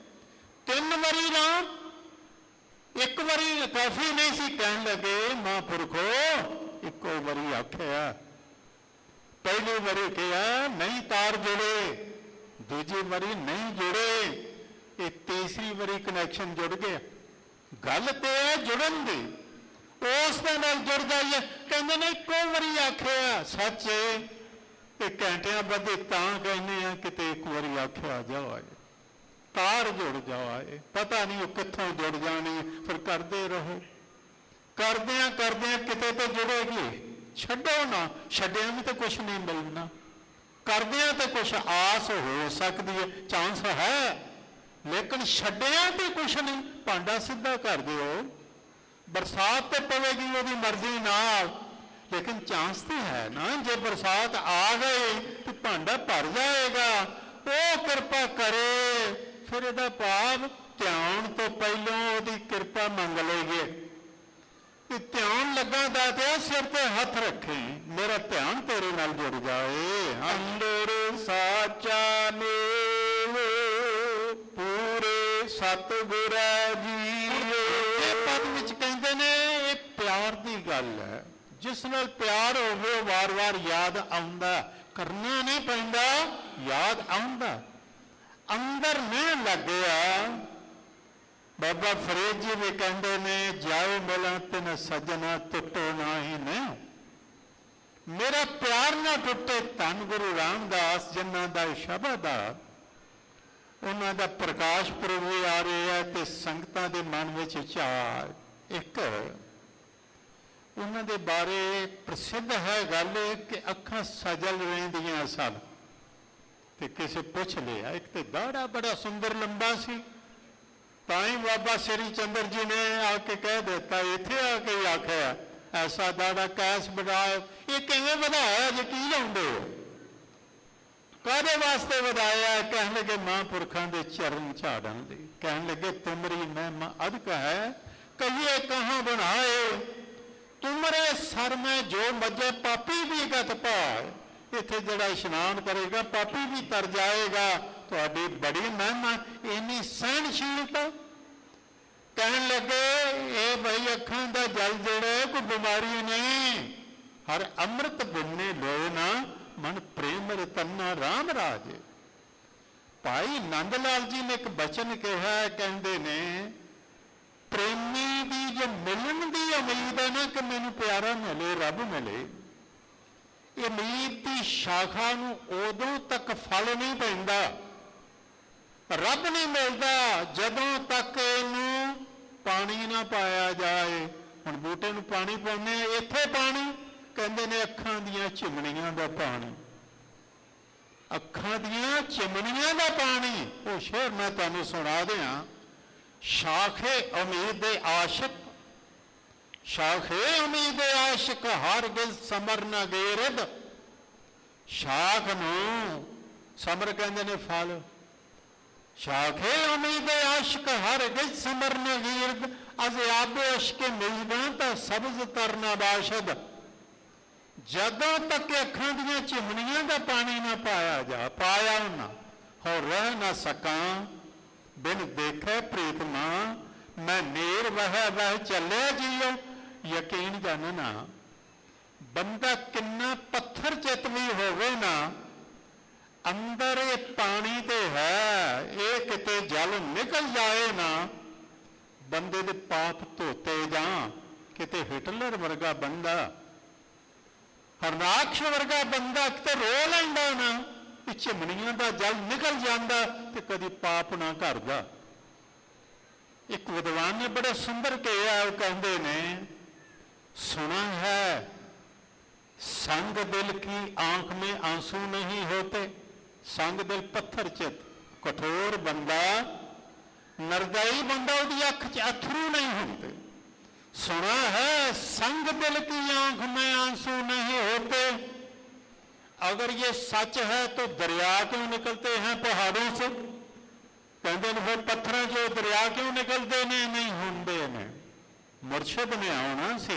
3 ਵਾਰੀ ਰਾਮ, ਇੱਕ ਵਾਰੀ ਕਾਫੀ ਨਹੀਂ ਸੀ। ਕਹਿਣ ਲੱਗੇ ਮਹਾਂਪੁਰਖੋ ਇੱਕੋ ਵਾਰੀ ਆਖਿਆ। ਪਹਿਲੀ ਵਾਰੀ ਕਿਹਾ ਨਹੀਂ ਤਾਰ ਜੁੜੇ, ਦੂਜੀ ਵਾਰੀ ਨਹੀਂ ਜੁੜੇ, ਇਹ ਤੀਸਰੀ ਵਾਰੀ ਕਨੈਕਸ਼ਨ ਜੁੜ ਗਿਆ। ਗੱਲ ਤੇ ਹੈ ਜੁੜਨ ਦੀ, ਉਸ ਦੇ ਨਾਲ ਜੁੜ ਜਾਈਏ। ਕਹਿੰਦੇ ਨੇ ਇੱਕੋ ਵਾਰੀ ਆਖਿਆ ਸੱਚ ਇਹ ਘੰਟਿਆਂ ਬੱਧੇ ਤਾਂ ਕਹਿੰਦੇ ਆ ਕਿਤੇ ਇੱਕ ਵਾਰੀ ਆਖਿਆ ਜਾਏ, ਤਾਰ ਜੁੜ ਜਾਏ। ਪਤਾ ਨਹੀਂ ਉਹ ਕਿੱਥੋਂ ਜੁੜ ਜਾਣੀ, ਫਿਰ ਕਰਦੇ ਰਹੋ। ਕਰਦਿਆਂ ਕਰਦਿਆਂ ਕਿਤੇ ਤੇ ਜੁੜੇਗੀ। ਛੱਡੋ ਨਾ, ਛੱਡਿਆਂ ਵੀ ਤਾਂ ਕੁਛ ਨਹੀਂ ਮਿਲਣਾ, ਕਰਦਿਆਂ ਤੇ ਕੁਛ ਆਸ ਹੋ ਸਕਦੀ ਹੈ, ਚਾਂਸ ਹੈ, ਲੇਕਿਨ ਛੱਡਿਆਂ ਤੇ ਕੁਛ ਨਹੀਂ। ਭਾਂਡਾ ਸਿੱਧਾ ਕਰ ਦਿਓ, ਬਰਸਾਤ ਤੇ ਪਵੇਗੀ ਉਹਦੀ ਮਰਜ਼ੀ ਨਾਲ, ਲੇਕਿਨ ਚਾਂਸ ਤੇ ਹੈ ਨਾ। ਜੇ ਬਰਸਾਤ ਆ ਗਈ ਤੇ ਭਾਂਡਾ ਭਰ ਜਾਏਗਾ। ਉਹ ਕਿਰਪਾ ਕਰੇ, ਫਿਰ ਇਹਦਾ ਭਾਵ ਧਿਆਨ ਤੋਂ ਪਹਿਲਾਂ ਉਹਦੀ ਕਿਰਪਾ ਮੰਗ ਲਈਏ ਕਿ ਧਿਆਨ ਲੱਗਾ ਦਾਤਿਆ ਸਿਰ ਤੇ ਹੱਥ ਰੱਖੇ, ਮੇਰਾ ਧਿਆਨ ਤੇਰੇ ਨਾਲ ਜੁੜ ਜਾਏ। ਅੰਦਰ ਸਾਚਾ ਮੇਵ ਪੂਰੇ ਸਤਿਗੁਰ ਜੀ। ਇਹ ਪਦ ਵਿੱਚ ਕਹਿੰਦੇ ਨੇ ਇਹ ਪਿਆਰ ਦੀ ਗੱਲ ਹੈ। ਜਿਸ ਨਾਲ ਪਿਆਰ ਹੋਵੇ ਉਹ ਵਾਰ-ਵਾਰ ਯਾਦ ਆਉਂਦਾ, ਕਰਨਾ ਨਹੀਂ ਪੈਂਦਾ, ਯਾਦ ਆਉਂਦਾ। ਅੰਦਰ ਨਹੀਂ ਲੱਗਿਆ। ਬਾਬਾ ਫਰੀਦ ਜੀ ਵੀ ਕਹਿੰਦੇ ਨੇ ਜਾਓ ਮਿਲਾਂ ਤਿਨ ਸੱਜਣਾ ਟੁੱਟੋ ਨਾਹੀ ਨੇ। ਮੇਰਾ ਪਿਆਰ ਨਾ ਟੁੱਟੇ। ਧੰਨ ਗੁਰੂ ਰਾਮਦਾਸ ਜਿਨ੍ਹਾਂ ਦਾ ਸ਼ਬਦ ਆ, ਉਹਨਾਂ ਦਾ ਪ੍ਰਕਾਸ਼ ਪੁਰਬ ਵੀ ਆ ਰਿਹਾ ਤੇ ਸੰਗਤਾਂ ਦੇ ਮਨ ਵਿੱਚ ਚਾਅ। ਇੱਕ ਉਹਨਾਂ ਦੇ ਬਾਰੇ ਪ੍ਰਸਿੱਧ ਹੈ ਗੱਲ ਕਿ ਅੱਖਾਂ ਸਜਲ ਰਹਿੰਦੀਆਂ ਸਨ। ਤੇ ਕਿਸੇ ਪੁੱਛ ਲਿਆ, ਇੱਕ ਤੇ ਦਾੜਾ ਬੜਾ ਸੁੰਦਰ ਲੰਬਾ ਸੀ, ਤਾਂ ਹੀ ਬਾਬਾ ਸ੍ਰੀ ਚੰਦਰ ਜੀ ਨੇ ਆ ਕੇ ਕਹਿ ਦਿੱਤਾ, ਇੱਥੇ ਆ ਕੇ ਆਖਿਆ ਐਸਾ ਦਾੜਾ ਕੈਸ ਵਧਾਇਆ। ਇਹ ਕਿਵੇਂ ਵਧਾਇਆ ਜੇ ਕੀ ਲਾਉਂਦੇ ਹੋ, ਕਾਹਦੇ ਵਾਸਤੇ ਵਧਾਇਆ? ਕਹਿਣ ਲੱਗੇ ਮਹਾਂਪੁਰਖਾਂ ਦੇ ਚਰਨ ਝਾੜਨ ਲਈ। ਕਹਿਣ ਲੱਗੇ ਤੁਮਰੀ ਮਹਿਮਾ ਅਧਿਕ ਹੈ, ਕਹੀਏ ਕਹਾਂ ਬਣਾਏ, ਤੁਮਰੇ ਸਰ ਮੈਂ ਜੋ ਮੱਜੇ ਪਾਪੀ ਵੀ ਗਤ ਪਾਏ। ਇੱਥੇ ਜਿਹੜਾ ਇਸ਼ਨਾਨ ਕਰੇਗਾ ਪਾਪੀ ਵੀ ਤਰ ਜਾਏਗਾ। ਤੁਹਾਡੀ ਬੜੀ ਮਹਿਮਾ, ਇੰਨੀ ਸਹਿਣਸ਼ੀਲਤਾ। ਕਹਿਣ ਲੱਗੇ ਇਹ ਬਈ ਅੱਖਾਂ ਦਾ ਜਲ ਜਿਹੜਾ ਕੋਈ ਬਿਮਾਰੀ ਨਹੀਂ, ਹਰ ਅੰਮ੍ਰਿਤ ਬਿਨੇ ਲੋਏ ਨਾ ਮਨ ਪ੍ਰੇਮ ਰਤਨਾ ਰਾਮ ਰਾਜ। ਭਾਈ ਨੰਦ ਲਾਲ ਜੀ ਨੇ ਇੱਕ ਬਚਨ ਕਿਹਾ, ਕਹਿੰਦੇ ਨੇ ਪ੍ਰੇਮੀ ਦੀ ਜੋ ਮਿਲਣ ਦੀ ਉਮੀਦ ਹੈ ਨਾ ਕਿ ਮੈਨੂੰ ਪਿਆਰਾ ਮਿਲੇ, ਰੱਬ ਮਿਲੇ, ਇਹ ਉਮੀਦ ਦੀ ਸ਼ਾਖਾ ਨੂੰ ਉਦੋਂ ਤੱਕ ਫਲ ਨਹੀਂ ਪੈਂਦਾ, ਰੱਬ ਨਹੀਂ ਮਿਲਦਾ ਜਦੋਂ ਤੱਕ ਇਹਨੂੰ ਪਾਣੀ ਨਾ ਪਾਇਆ ਜਾਏ। ਹੁਣ ਬੂਟੇ ਨੂੰ ਪਾਣੀ ਪਾਉਂਦੇ ਆ, ਇੱਥੇ ਪਾਣੀ, ਕਹਿੰਦੇ ਨੇ ਅੱਖਾਂ ਦੀਆਂ ਚਿਮਣੀਆਂ ਦਾ ਪਾਣੀ, ਅੱਖਾਂ ਦੀਆਂ ਚਿਮਣੀਆਂ ਦਾ ਪਾਣੀ। ਉਹ ਸ਼ੇਰ ਮੈਂ ਤੁਹਾਨੂੰ ਸੁਣਾ ਦਿਆਂ। ਸ਼ਾਖੇ ਉਮੀਦ ਦੇ ਆਸ਼ਿਕ, ਸ਼ਾਖੇ ਉਮੀਦ ਦੇ ਆਸ਼ਿਕ ਹਰਗਿਜ਼ ਸਮਰ ਨਾ ਗੇਰਦ। ਸ਼ਾਖ ਨੂੰ ਸਮਰ ਕਹਿੰਦੇ ਨੇ ਫਲ, ਸ਼ਾਖੇ ਉਮੀਦ ਦੇ ਆਸ਼ਿਕ ਹਰਗਿਜ਼ ਸਮਰ ਨਾ ਗੇਰਦ। ਅਜ਼ ਆਬੇ ਅਸ਼ਕੇ ਮਿਲਦਾਂ ਤਾਂ ਸਬਜ਼ ਤਰਨਾ ਬਾਸ਼ਦ। ਜਦੋਂ ਤੱਕ ਅੱਖਾਂ ਦੀਆਂ ਚਿਮਣੀਆਂ ਦਾ ਪਾਣੀ ਨਾ ਪਾਇਆ ਨਾ ਹੋ ਰਹਿ ਨਾ ਸਕਾਂ। ਬਿਨ ਦੇਖੇ ਪ੍ਰੀਤਮਾ ਮੈਂ ਨੇਰ ਵਹਿ ਚੱਲਿਆ ਜੀਓ। ਯਕੀਨ ਜਾਣਨਾ, ਬੰਦਾ ਕਿੰਨਾ ਪੱਥਰ ਚਿੱਤ ਵੀ ਹੋਵੇ ਨਾ, ਅੰਦਰ ਇਹ ਪਾਣੀ ਤੇ ਹੈ, ਇਹ ਕਿਤੇ ਜਲ ਨਿਕਲ ਜਾਏ ਨਾ, ਬੰਦੇ ਦੇ ਪਾਪ ਧੋਤੇ ਜਾਂ ਕਿਤੇ ਹਿਟਲਰ ਵਰਗਾ ਬੰਦਾ, ਹਰਨਾਕਸ਼ ਵਰਗਾ ਬੰਦਾ ਕਿਤੇ ਰੋ ਲੈਂਦਾ ਨਾ, ਕਿ ਚਿਮਣੀਆਂ ਦਾ ਜਲ ਨਿਕਲ ਜਾਂਦਾ ਤੇ ਕਦੀ ਪਾਪ ਨਾ ਕਰਦਾ। ਇੱਕ ਵਿਦਵਾਨ ਨੇ ਬੜਾ ਸੁੰਦਰ ਕਿਹਾ, ਉਹ ਕਹਿੰਦੇ ਨੇ ਸੁਣਾ ਹੈ संग दिल की आंख में आंसू नहीं होते। संग दिल पत्थर चित कठोर बंदा, नरदाई बंदा, उसकी अख च अथरू नहीं होते। सुना है संग दिल की आंख में आंसू नहीं होते। अगर ये सच है तो दरिया क्यों निकलते हैं पहाड़ों से? कहते हैं फिर पत्थरों से दरिया क्यों निकलते ने? नहीं होंगे ने। मुरशद ने आना सी,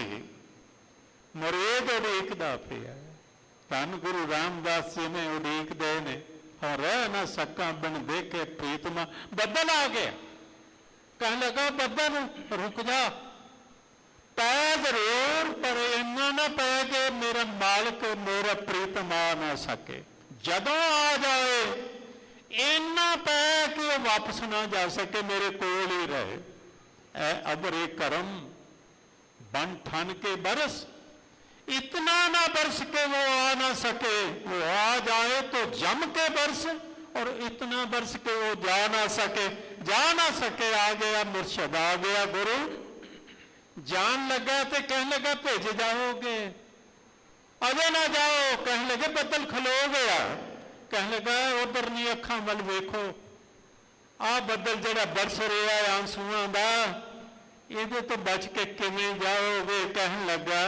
मुरेद उड़ीकदा पिया। धन गुरु रामदास जी ने उड़ीकदे ने, और रह ना सका बिन देखे प्रीतमा। बदल आ गया, कहने लगा बदल रुक जा, पै जरूर पर इन्ना ना पै के मेरा मालिक मेरा प्रीतमा ना सके। जदों आ जाए इन्ना पै कि वह वापस ना जा सके, मेरे कोल ही रहे। ऐ अबरे करम बन ठन के बरस, इतना ना बरस के वो आ ना सके। वो आ जाए तो जम के बरस, और इतना बरस के वो जा ना सके। जा ना सके, आ गया मुर्शद, आ गया गुरु। जान लगा तो कहने लगा भेज जाओगे, अजे ना जाओ। कहने लगे बदल खलो गया। कहने लगा उधर नहीं अखा वल वेखो, आ बदल जड़ा बरस रहा है आंसुओं का, ये तो बच के किवें जाओगे? कहने लगा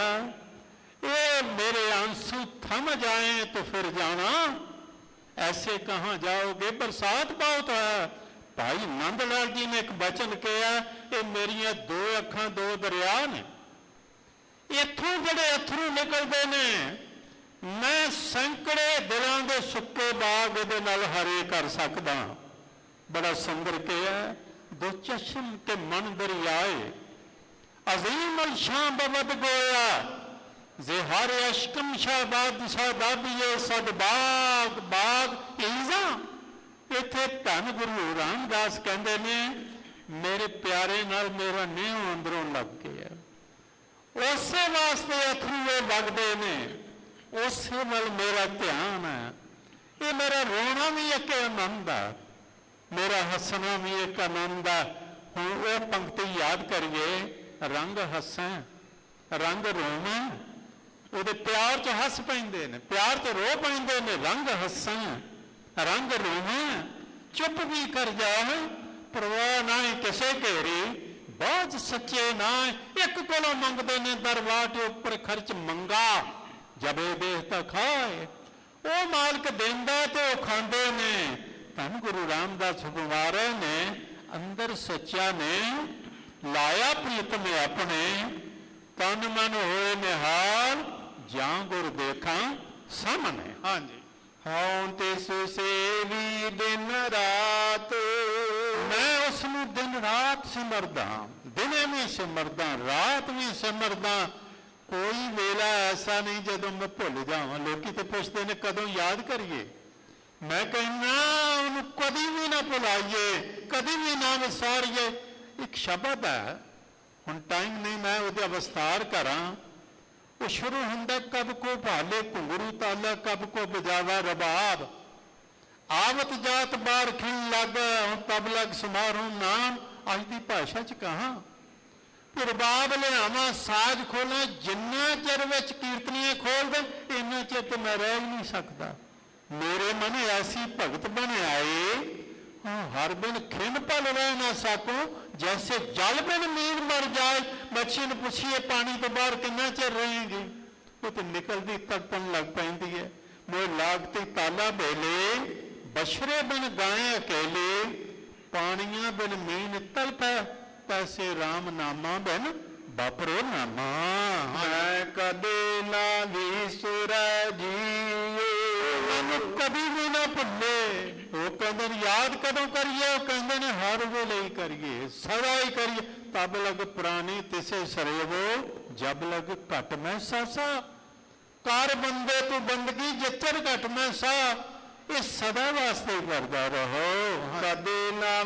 ये मेरे आंसू थम जाए तो फिर जाना, ऐसे कहाँ जाओगे? बरसात बहुत है। भाई नंदलाल जी ने एक वचन किया, ये मेरिया दो अखां दो दरिया ने, इथों जड़े अथरू निकलते ने, मैं सैकड़े दिलों के सुक्के बाग दे नाल हरे कर सकदा। बड़ा सुंदर किया, दो चश्म के मन दरियाए, अजीम अल शाह बवद गोया, जेहार अशकम शाहबाद शाहबादिए सद बाग बाग ईजा। इत्थे धन गुरु रामदास कहते ने, मेरे प्यारे नाल मेरा नेह अंदरों लग गया, उसे वास्ते अथरू लगते ने, उसे वाल मेरा ध्यान है। ये मेरा रोना भी एक आनंद है, मेरा हसना भी एक आनंद है। हुण वो पंक्ति याद करिए, रंग हसें रंग रोवें, ਉਹਦੇ प्यार च हस पैंदे ने, प्यार च रो पैंदे ने। रंग हसें रंग रोवें, चुप भी कर जाए, परवाह ना किसे घेरी। बाज सच्चे ना एक कोलों मंगते ने, दरबार के उपर खर्च मंगा, जबे देखता खाए। वो मालिक देंदा तो खांदे ने। धन गुरु रामदास हुकमारे ने अंदर सच्चा ने लाया प्रीतम अपने, तन मन होए निहाल, जां गुर देखा सामने। हाँ जी, ਹਉ ਤਿਸ ਸੇਵੀ ਦਿਨ ਰਾਤ। ਮੈਂ ਉਸ ਨੂੰ ਦਿਨ ਰਾਤ ਸਿਮਰਦਾ, ਦਿਨੇ ਵੀ ਸਿਮਰਦਾ, ਰਾਤ ਵੀ ਸਿਮਰਦਾ। ਕੋਈ ਵੇਲਾ ਐਸਾ ਨਹੀਂ ਜਦੋਂ ਮੈਂ ਭੁੱਲ ਜਾਵਾਂ। ਲੋਕੀ ਤੇ ਪੁੱਛਦੇ ਨੇ ਕਦੋਂ ਯਾਦ ਕਰੀਏ। ਮੈਂ ਕਹਿੰਦਾ ਉਹਨੂੰ ਕਦੀ ਵੀ ਨਾ ਭੁਲਾਈਏ, ਕਦੀ ਵੀ ਨਾ ਵਿਸਾਰੀਏ। ਇੱਕ ਸ਼ਬਦ ਹੈ, ਹੁਣ ਟਾਈਮ ਨਹੀਂ ਮੈਂ ਉਹਦਾ ਵਿਸਤਾਰ ਕਰਾਂ। ਉਹ ਸ਼ੁਰੂ ਹੁੰਦਾ ਕਬ ਕੋ ਭਾਲੇ ਘੁੰਗਰੂ ਤਾਲਾ, ਕਬ ਕੋ ਬਜਾਵਾ ਰਬਾਬ। ਆਵਤ ਜਾਤ ਬਾਰ ਖਿਲ ਲੱਗ, ਹੁਣ ਤਬ ਲਗ ਸਮਾਰੋਹ ਨਾਮ। ਅੱਜ ਦੀ ਭਾਸ਼ਾ 'ਚ ਕਹਾਂ ਰਬਾਬ ਲਿਆਵਾਂ, ਸਾਜ਼ ਖੋਲਾਂ, ਜਿੰਨਾ ਚਿਰ ਵਿੱਚ ਕੀਰਤਨੀਏ ਖੋਲਦੇ ਇੰਨਾ ਚਿਰ ਤੇ ਮੈਂ ਰਹਿ ਹੀ ਨਹੀਂ ਸਕਦਾ। ਮੇਰੇ ਮਨ ਐਸੀ ਭਗਤ ਬਣ ਆਏ, ਹਰ ਬਿਨ ਖਿੰਨ ਪਲ ਰਹਿ ਨਾ ਸਕੋ, ਜੈਸੇ ਜਲ ਬਿਨ ਨੀਂਦ ਮਰ ਜਾਏ। ਮੱਛੀ ਨੂੰ ਪੁੱਛੀਏ ਪਾਣੀ ਤੋਂ ਬਾਹਰ ਕਿੰਨਾ ਚਿਰ ਰਹੇਗੀ, ਉਹ ਤੇ ਨਿਕਲਦੀ ਤੜਪਣ ਲੱਗ ਪੈਂਦੀ ਹੈ। ਮੋਹ ਲਾਗਤੀ ਤਾਲਾ ਬੇਲੇ, ਬਸ਼ਰੇ ਬਿਨ ਗਾਏ ਅਕੇਲੇ, ਪਾਣੀਆਂ ਬਿਨ ਮੀਨ ਤਲਪੈ, ਪੈਸੇ ਰਾਮ ਨਾਮਾ ਬਿਨ ਬਾਪਰੋ ਨਾਮਾ। ਮੈਂ ਕਦੇ ਨਾ ਵਿਸਰੈ ਜੀਓ, ਮੈਨੂੰ ਕਦੀ ਵੀ ਨਾ ਭੁੱਲੇ। ਉਹ ਕਹਿੰਦੇ ਨੇ ਯਾਦ ਕਦੋਂ ਕਰੀਏ, ਉਹ ਕਹਿੰਦੇ ਨੇ ਹਰ ਵੇਲੇ ਹੀ ਕਰੀਏ, ਸਦਾ ਹੀ ਕਰੀਏ। ਤਬ ਲਗ ਪੁਰਾਣੀ ਤਿਸੇ ਸਰੇਵੋ, ਜਬ ਲਗ ਘਟ ਮੈਂ ਸਾਸਾ। ਕਰ ਬੰਦੇ ਤੂੰ ਬੰਦਗੀ, ਜਿੱਤਰ ਘਟ ਮੈਂ ਸਾ। ਇਹ ਸਦਾ ਵਾਸਤੇ ਕਰਦਾ ਰਹੋ। ਕਦੇ ਨਾ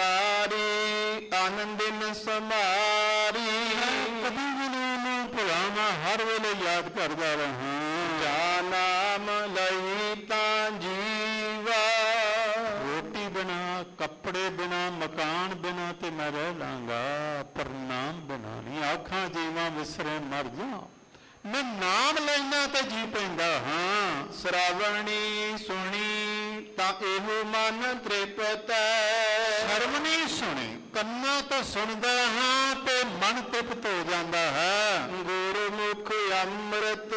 ਵਿਸਾਰੀ ਆਨੰਦਿਨ ਸਮਾਰੀ। ਕਦੀ ਵੀ ਨੂੰ ਭੁਲਾਵਾਂ, ਹਰ ਵੇਲੇ ਯਾਦ ਕਰਦਾ ਰਹਾਂ। ਜਾ ਨਾਮ ਲਈ ਤਾਂ ਜੀਵਾ। ਰੋਟੀ ਬਿਨਾ, ਕੱਪੜੇ ਬਿਨਾ, ਮਕਾਨ ਬਿਨਾ ਤੇ ਮੈਂ ਰਹਿ ਲਾਂਗਾ, ਪਰ ਨਾਮ ਬਿਨਾ ਨਹੀਂ। ਆਖਾਂ ਜੀਵਾਂ ਵਿਸਰੇ ਮਰ ਜਾ, ਮੈਂ ਨਾਮ ਲੈਣਾ ਤੇ ਜੀ ਪੈਂਦਾ ਹਾਂ। ਸ਼ਰਾਵਣੀ ਸੁਣੀ ਤਾਂ ਇਹੋ ਮਨ ਤ੍ਰਿਪਤੈ। ਸਰਵਣੀ ਸੁਣੀ, ਕੰਨਾਂ ਤੋਂ ਸੁਣਦਾ ਹਾਂ ਤੇ ਮਨ ਤ੍ਰਿਪਤ ਹੋ ਜਾਂਦਾ ਹੈ। ਗੁਰਮੁਖ ਅੰਮ੍ਰਿਤ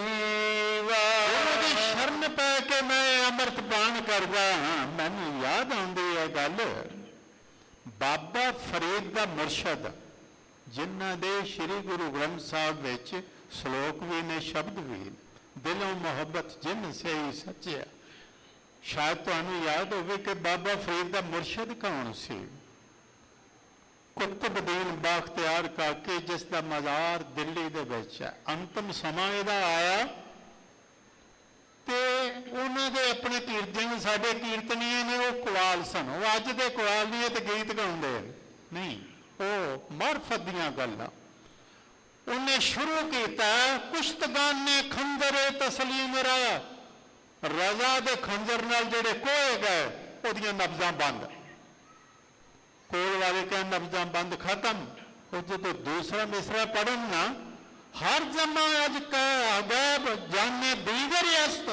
ਪੀਵਾ। ਉਹਦੀ ਸ਼ਰਨ ਪੈ ਕੇ ਮੈਂ ਅੰਮ੍ਰਿਤ ਪਾਨ ਕਰਦਾ ਹਾਂ। ਮੈਨੂੰ ਯਾਦ ਆਉਂਦੀ ਹੈ ਗੱਲ, ਬਾਬਾ ਫਰੀਦ ਦਾ ਮੁਰਸ਼ਦ, ਜਿਨ੍ਹਾਂ ਦੇ ਸ੍ਰੀ ਗੁਰੂ ਗ੍ਰੰਥ ਸਾਹਿਬ ਵਿੱਚ ਸ਼ਲੋਕ ਵੀ ਨੇ, ਸ਼ਬਦ ਵੀ ਨੇ। ਦਿਲੋਂ ਮੁਹੱਬਤ ਜਿਨ ਸੇ ਹੀ ਸੱਚਿਆ। ਸ਼ਾਇਦ ਤੁਹਾਨੂੰ ਯਾਦ ਹੋਵੇ ਕਿ ਬਾਬਾ ਫਰੀਦ ਦਾ ਮੁਰਸ਼ਦ ਕੌਣ ਸੀ। ਕੁਤਬਦੀਨ ਬਾਖਤਿਆਰ ਕਾਕੇ, ਜਿਸ ਦਾ ਮਜ਼ਾਰ ਦਿੱਲੀ ਦੇ ਵਿੱਚ ਹੈ। ਅੰਤਮ ਸਮਾਂ ਇਹਦਾ ਆਇਆ ਤੇ ਉਹਨਾਂ ਦੇ ਆਪਣੇ ਕੀਰਤਨ, ਸਾਡੇ ਕੀਰਤਨੀਏ ਨੇ, ਉਹ ਕੁਆਲ ਸਨ। ਉਹ ਅੱਜ ਦੇ ਕੁਆਲ ਨਹੀਂ, ਤੇ ਗੀਤ ਗਾਉਂਦੇ ਨਹੀਂ, ਉਹ ਮਾਰਫਤ ਦੀਆਂ ਗੱਲਾਂ। ਉਹਨੇ ਸ਼ੁਰੂ ਕੀਤਾ, ਕੁਸ਼ਤਗਾਨੇ ਖੰਜਰੇ ਤਸਲੀਮ ਰਾਇਆ। ਰਜ਼ਾ ਦੇ ਖੰਜਰ ਨਾਲ ਜਿਹੜੇ ਕੋਏ ਗਏ, ਉਹਦੀਆਂ ਨਬਜ਼ਾਂ ਬੰਦ। ਕੋਲ ਵਾਲੇ ਕਹਿੰਦੇ ਨਬਜ਼ਾਂ ਬੰਦ, ਖਤਮ। ਉਹ ਜਦੋਂ ਦੂਸਰਾ ਮਿਸਰਾ ਪੜਨ ਨਾ, ਹਰ ਜਮਾ ਅੱਜ ਕੈ ਅਗੈਬ ਜਾਨੇ ਦੀਗਰ ਅਸਤ।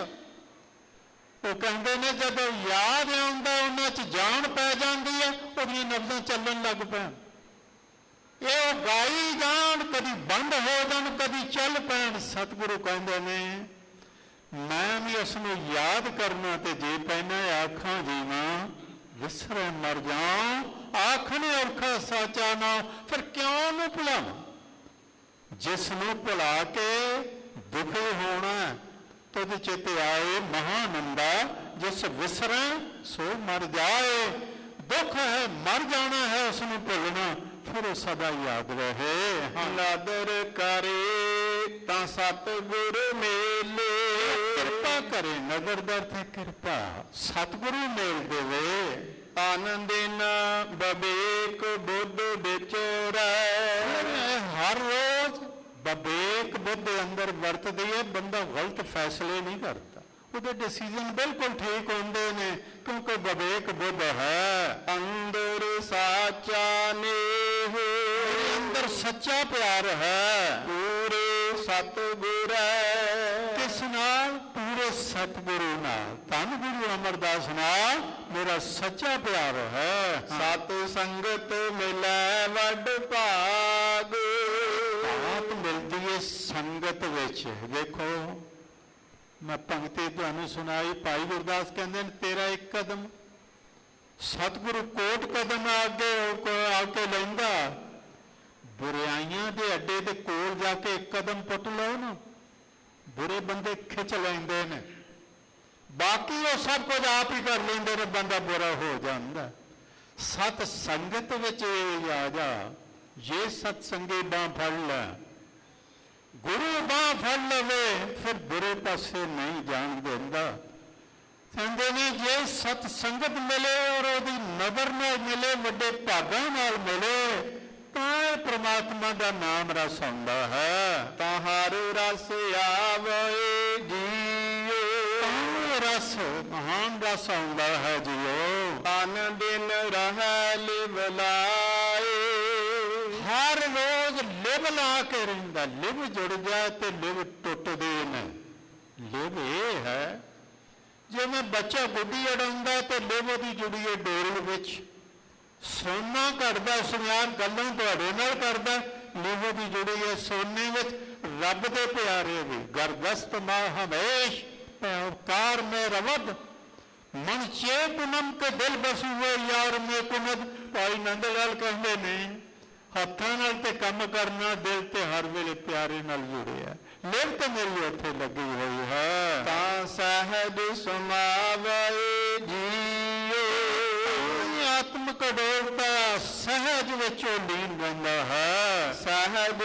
ਉਹ ਕਹਿੰਦੇ ਨੇ ਜਦੋਂ ਯਾਦ ਆਉਂਦਾ ਉਹਨਾਂ 'ਚ ਜਾਨ ਪੈ ਜਾਂਦੀ ਹੈ, ਉਹਦੀਆਂ ਨਬਜ਼ਾਂ ਚੱਲਣ ਲੱਗ ਪੈਣ। ਇਹ ਗਾਈ ਜਾਣ, ਕਦੀ ਬੰਦ ਹੋ ਜਾਣ, ਕਦੀ ਚੱਲ ਪੈਣ। ਸਤਿਗੁਰੂ ਕਹਿੰਦੇ ਨੇ ਮੈਂ ਵੀ ਉਸ ਨੂੰ ਯਾਦ ਕਰਨਾ ਤੇ ਜੇ ਪੈਣਾ। ਆਖਾਂ ਜੀਵਾਂ ਵਿਸਰੇ ਮਰ ਜਾਉ, ਆਖਣੇ ਔਖਾ ਸਾਚਾ ਨਾ। ਫਿਰ ਕਿਉਂ ਨੂੰ ਭੁਲਾਵਾਂ, ਜਿਸ ਨੂੰ ਭੁਲਾ ਕੇ ਦੁਖੀ ਹੋਣਾ। ਤੁਧ ਚਿਤ ਆਏ ਮਹਾਨੰਦਾ, ਜਿਸ ਵਿਸਰੇ ਸੋ ਮਰ ਜਾਏ। ਦੁੱਖ ਹੈ, ਮਰ ਜਾਣਾ ਹੈ, ਉਸ ਨੂੰ ਭੁੱਲਣਾ, ਫਿਰ ਉਹ ਸਦਾ ਯਾਦ ਰਹੇ। ਨਾਦਰ ਕਰੇ ਤਾਂ ਸਤਿਗੁਰ ਮੇਲੇ। ਕਿਰਪਾ ਕਰੇ, ਨਜ਼ਰ ਦਰ ਤੇ ਕਿਰਪਾ, ਸਤਿਗੁਰੂ ਮੇਲ ਦੇਵੇ। ਆਨੰਦਿਨ ਬਵੇਕ ਬੁੱਧ ਵਿਚਰੈ। ਹਰ ਰੋਜ਼ ਬਵੇਕ ਬੁੱਧ ਅੰਦਰ ਵਰਤਦੀ ਹੈ। ਬੰਦਾ ਗਲਤ ਫੈਸਲੇ ਨਹੀਂ ਕਰਦਾ, ਉਹਦੇ ਡਿਸੀਜ਼ਨ ਬਿਲਕੁਲ ਠੀਕ ਹੁੰਦੇ ਨੇ, ਕਿਉਂਕਿ ਬਵੇਕ ਬੁੱਧ ਹੈ। ਅੰਦਰ ਸਾਚਾ ਨੇਹ, ਅੰਦਰ ਸੱਚਾ ਪਿਆਰ ਹੈ। ਪੂਰੇ ਸਤਿਗੁਰ। ਕਿਸ ਨਾਲ? ਪੂਰੇ ਸਤਿਗੁਰੂ ਨਾਲ, ਧੰਨ ਗੁਰੂ ਅਮਰਦਾਸ ਨਾਲ ਮੇਰਾ ਸੱਚਾ ਪਿਆਰ ਹੈ। ਸਤ ਸੰਗਤ ਮਿਲੈ ਵੱਡ ਭਾਗ। ਆਪ ਮਿਲਦੀ ਹੈ ਸੰਗਤ ਵਿੱਚ। ਦੇਖੋ ਮੈਂ ਪੰਕਤੀ ਤੁਹਾਨੂੰ ਸੁਣਾਈ, ਭਾਈ ਗੁਰਦਾਸ ਕਹਿੰਦੇ ਨੇ ਤੇਰਾ ਇੱਕ ਕਦਮ ਸਤਿਗੁਰੂ ਕੋਟ ਕਦਮ ਅੱਗੇ ਆ ਕੇ ਲੈਂਦਾ। ਬੁਰਾਈਆਂ ਦੇ ਅੱਡੇ ਦੇ ਕੋਲ ਜਾ ਕੇ ਇੱਕ ਕਦਮ ਪੁੱਟ ਲਓ ਨਾ, ਬੁਰੇ ਬੰਦੇ ਖਿੱਚ ਲੈਂਦੇ ਨੇ। ਬਾਕੀ ਉਹ ਸਭ ਕੁਝ ਆਪ ਹੀ ਕਰ ਲੈਂਦੇ ਨੇ, ਬੰਦਾ ਬੁਰਾ ਹੋ ਜਾਂਦਾ। ਸਤ ਸੰਗਤ ਵਿੱਚ ਇਹ ਆ ਜਾ, ਜੇ ਸਤ ਸੰਗੀ ਬਾਂਹ ਫੜ ਲੈ, ਗੁਰੂ ਬਾਂਹ ਫੜ ਲਵੇ, ਫਿਰ ਬੁਰੇ ਪਾਸੇ ਨਹੀਂ ਜਾਣ ਦਿੰਦਾ। ਕਹਿੰਦੇ ਨੇ ਜੇ ਸਤ ਸੰਗਤ ਮਿਲੇ ਔਰ ਉਹਦੀ ਨਜ਼ਰ ਨਾਲ ਮਿਲੇ, ਵੱਡੇ ਭਾਗਾਂ ਨਾਲ ਮਿਲੇ, ਤਾਂ ਇਹ ਪ੍ਰਮਾਤਮਾ ਦਾ ਨਾਮ ਰਸ ਆਉਂਦਾ ਹੈ। ਤਾਂ ਹਰ ਰਸ ਆਵੇ ਜੀਓ, ਰਸ ਮਹਾਨ ਰਸ ਆਉਂਦਾ ਹੈ ਜੀਓ। ਤਨ ਦਿਨ ਰਹਿ ਲਿਵ ਲਾਏ, ਹਰ ਰੋਜ਼ ਲਿਵ ਲਾ ਕੇ ਰਹਿੰਦਾ। ਲਿਵ ਜੁੜ ਜਾਏ ਤੇ ਲਿਵ ਟੁੱਟਦੇ ਨੇ। ਲਿਵ ਇਹ ਹੈ, ਜਿਵੇਂ ਬੱਚਾ ਗੁੱਡੀ ਅੜਾਉਂਦਾ ਤੇ ਲਿਵ ਉਹਦੀ ਜੁੜੀ ਹੈ ਡੋਰ ਵਿੱਚ। ਸੋਨਾ ਘੜਦਾ ਸੁਨਿਆਰ ਗੱਲਾਂ ਤੁਹਾਡੇ ਨਾਲ ਕਰਦਾ, ਲਿਵ ਉਹਦੀ ਜੁੜੀ ਹੈ ਸੋਨੇ ਵਿੱਚ। ਰੱਬ ਦੇ ਪਿਆਰੇ ਵੀ ਗਰਦਸਤ ਮਾ ਹਮੇਸ਼ ਅਵਤਾਰ ਮੇ ਰਵਦ, ਮਨ ਚੇਤ ਨਮ ਕੇ ਦਿਲ ਬਸੂਏ ਯਾਰ ਮੇ ਕੁਮਦ। ਭਾਈ ਨੰਦ ਲਾਲ ਕਹਿੰਦੇ ਨੇ ਹੱਥਾਂ ਨਾਲ ਤੇ ਕੰਮ ਕਰਨਾ, ਦਿਲ ਤੇ ਹਰ ਵੇਲੇ ਪਿਆਰੇ ਨਾਲ ਜੁੜਿਆ। ਲਿਵ ਤੇ ਮੇਰੀ ਉੱਥੇ ਲੱਗੀ ਹੋਈ ਹੈ। ਤਾਂ ਸਹਿਜ ਸਮਾਵੇ ਜੀਓ, ਆਤਮਕ ਅਡੋਲਤਾ ਸਹਿਜ ਵਿੱਚੋਂ ਲੀਨ ਰਹਿੰਦਾ ਹੈ। ਸਹਿਜ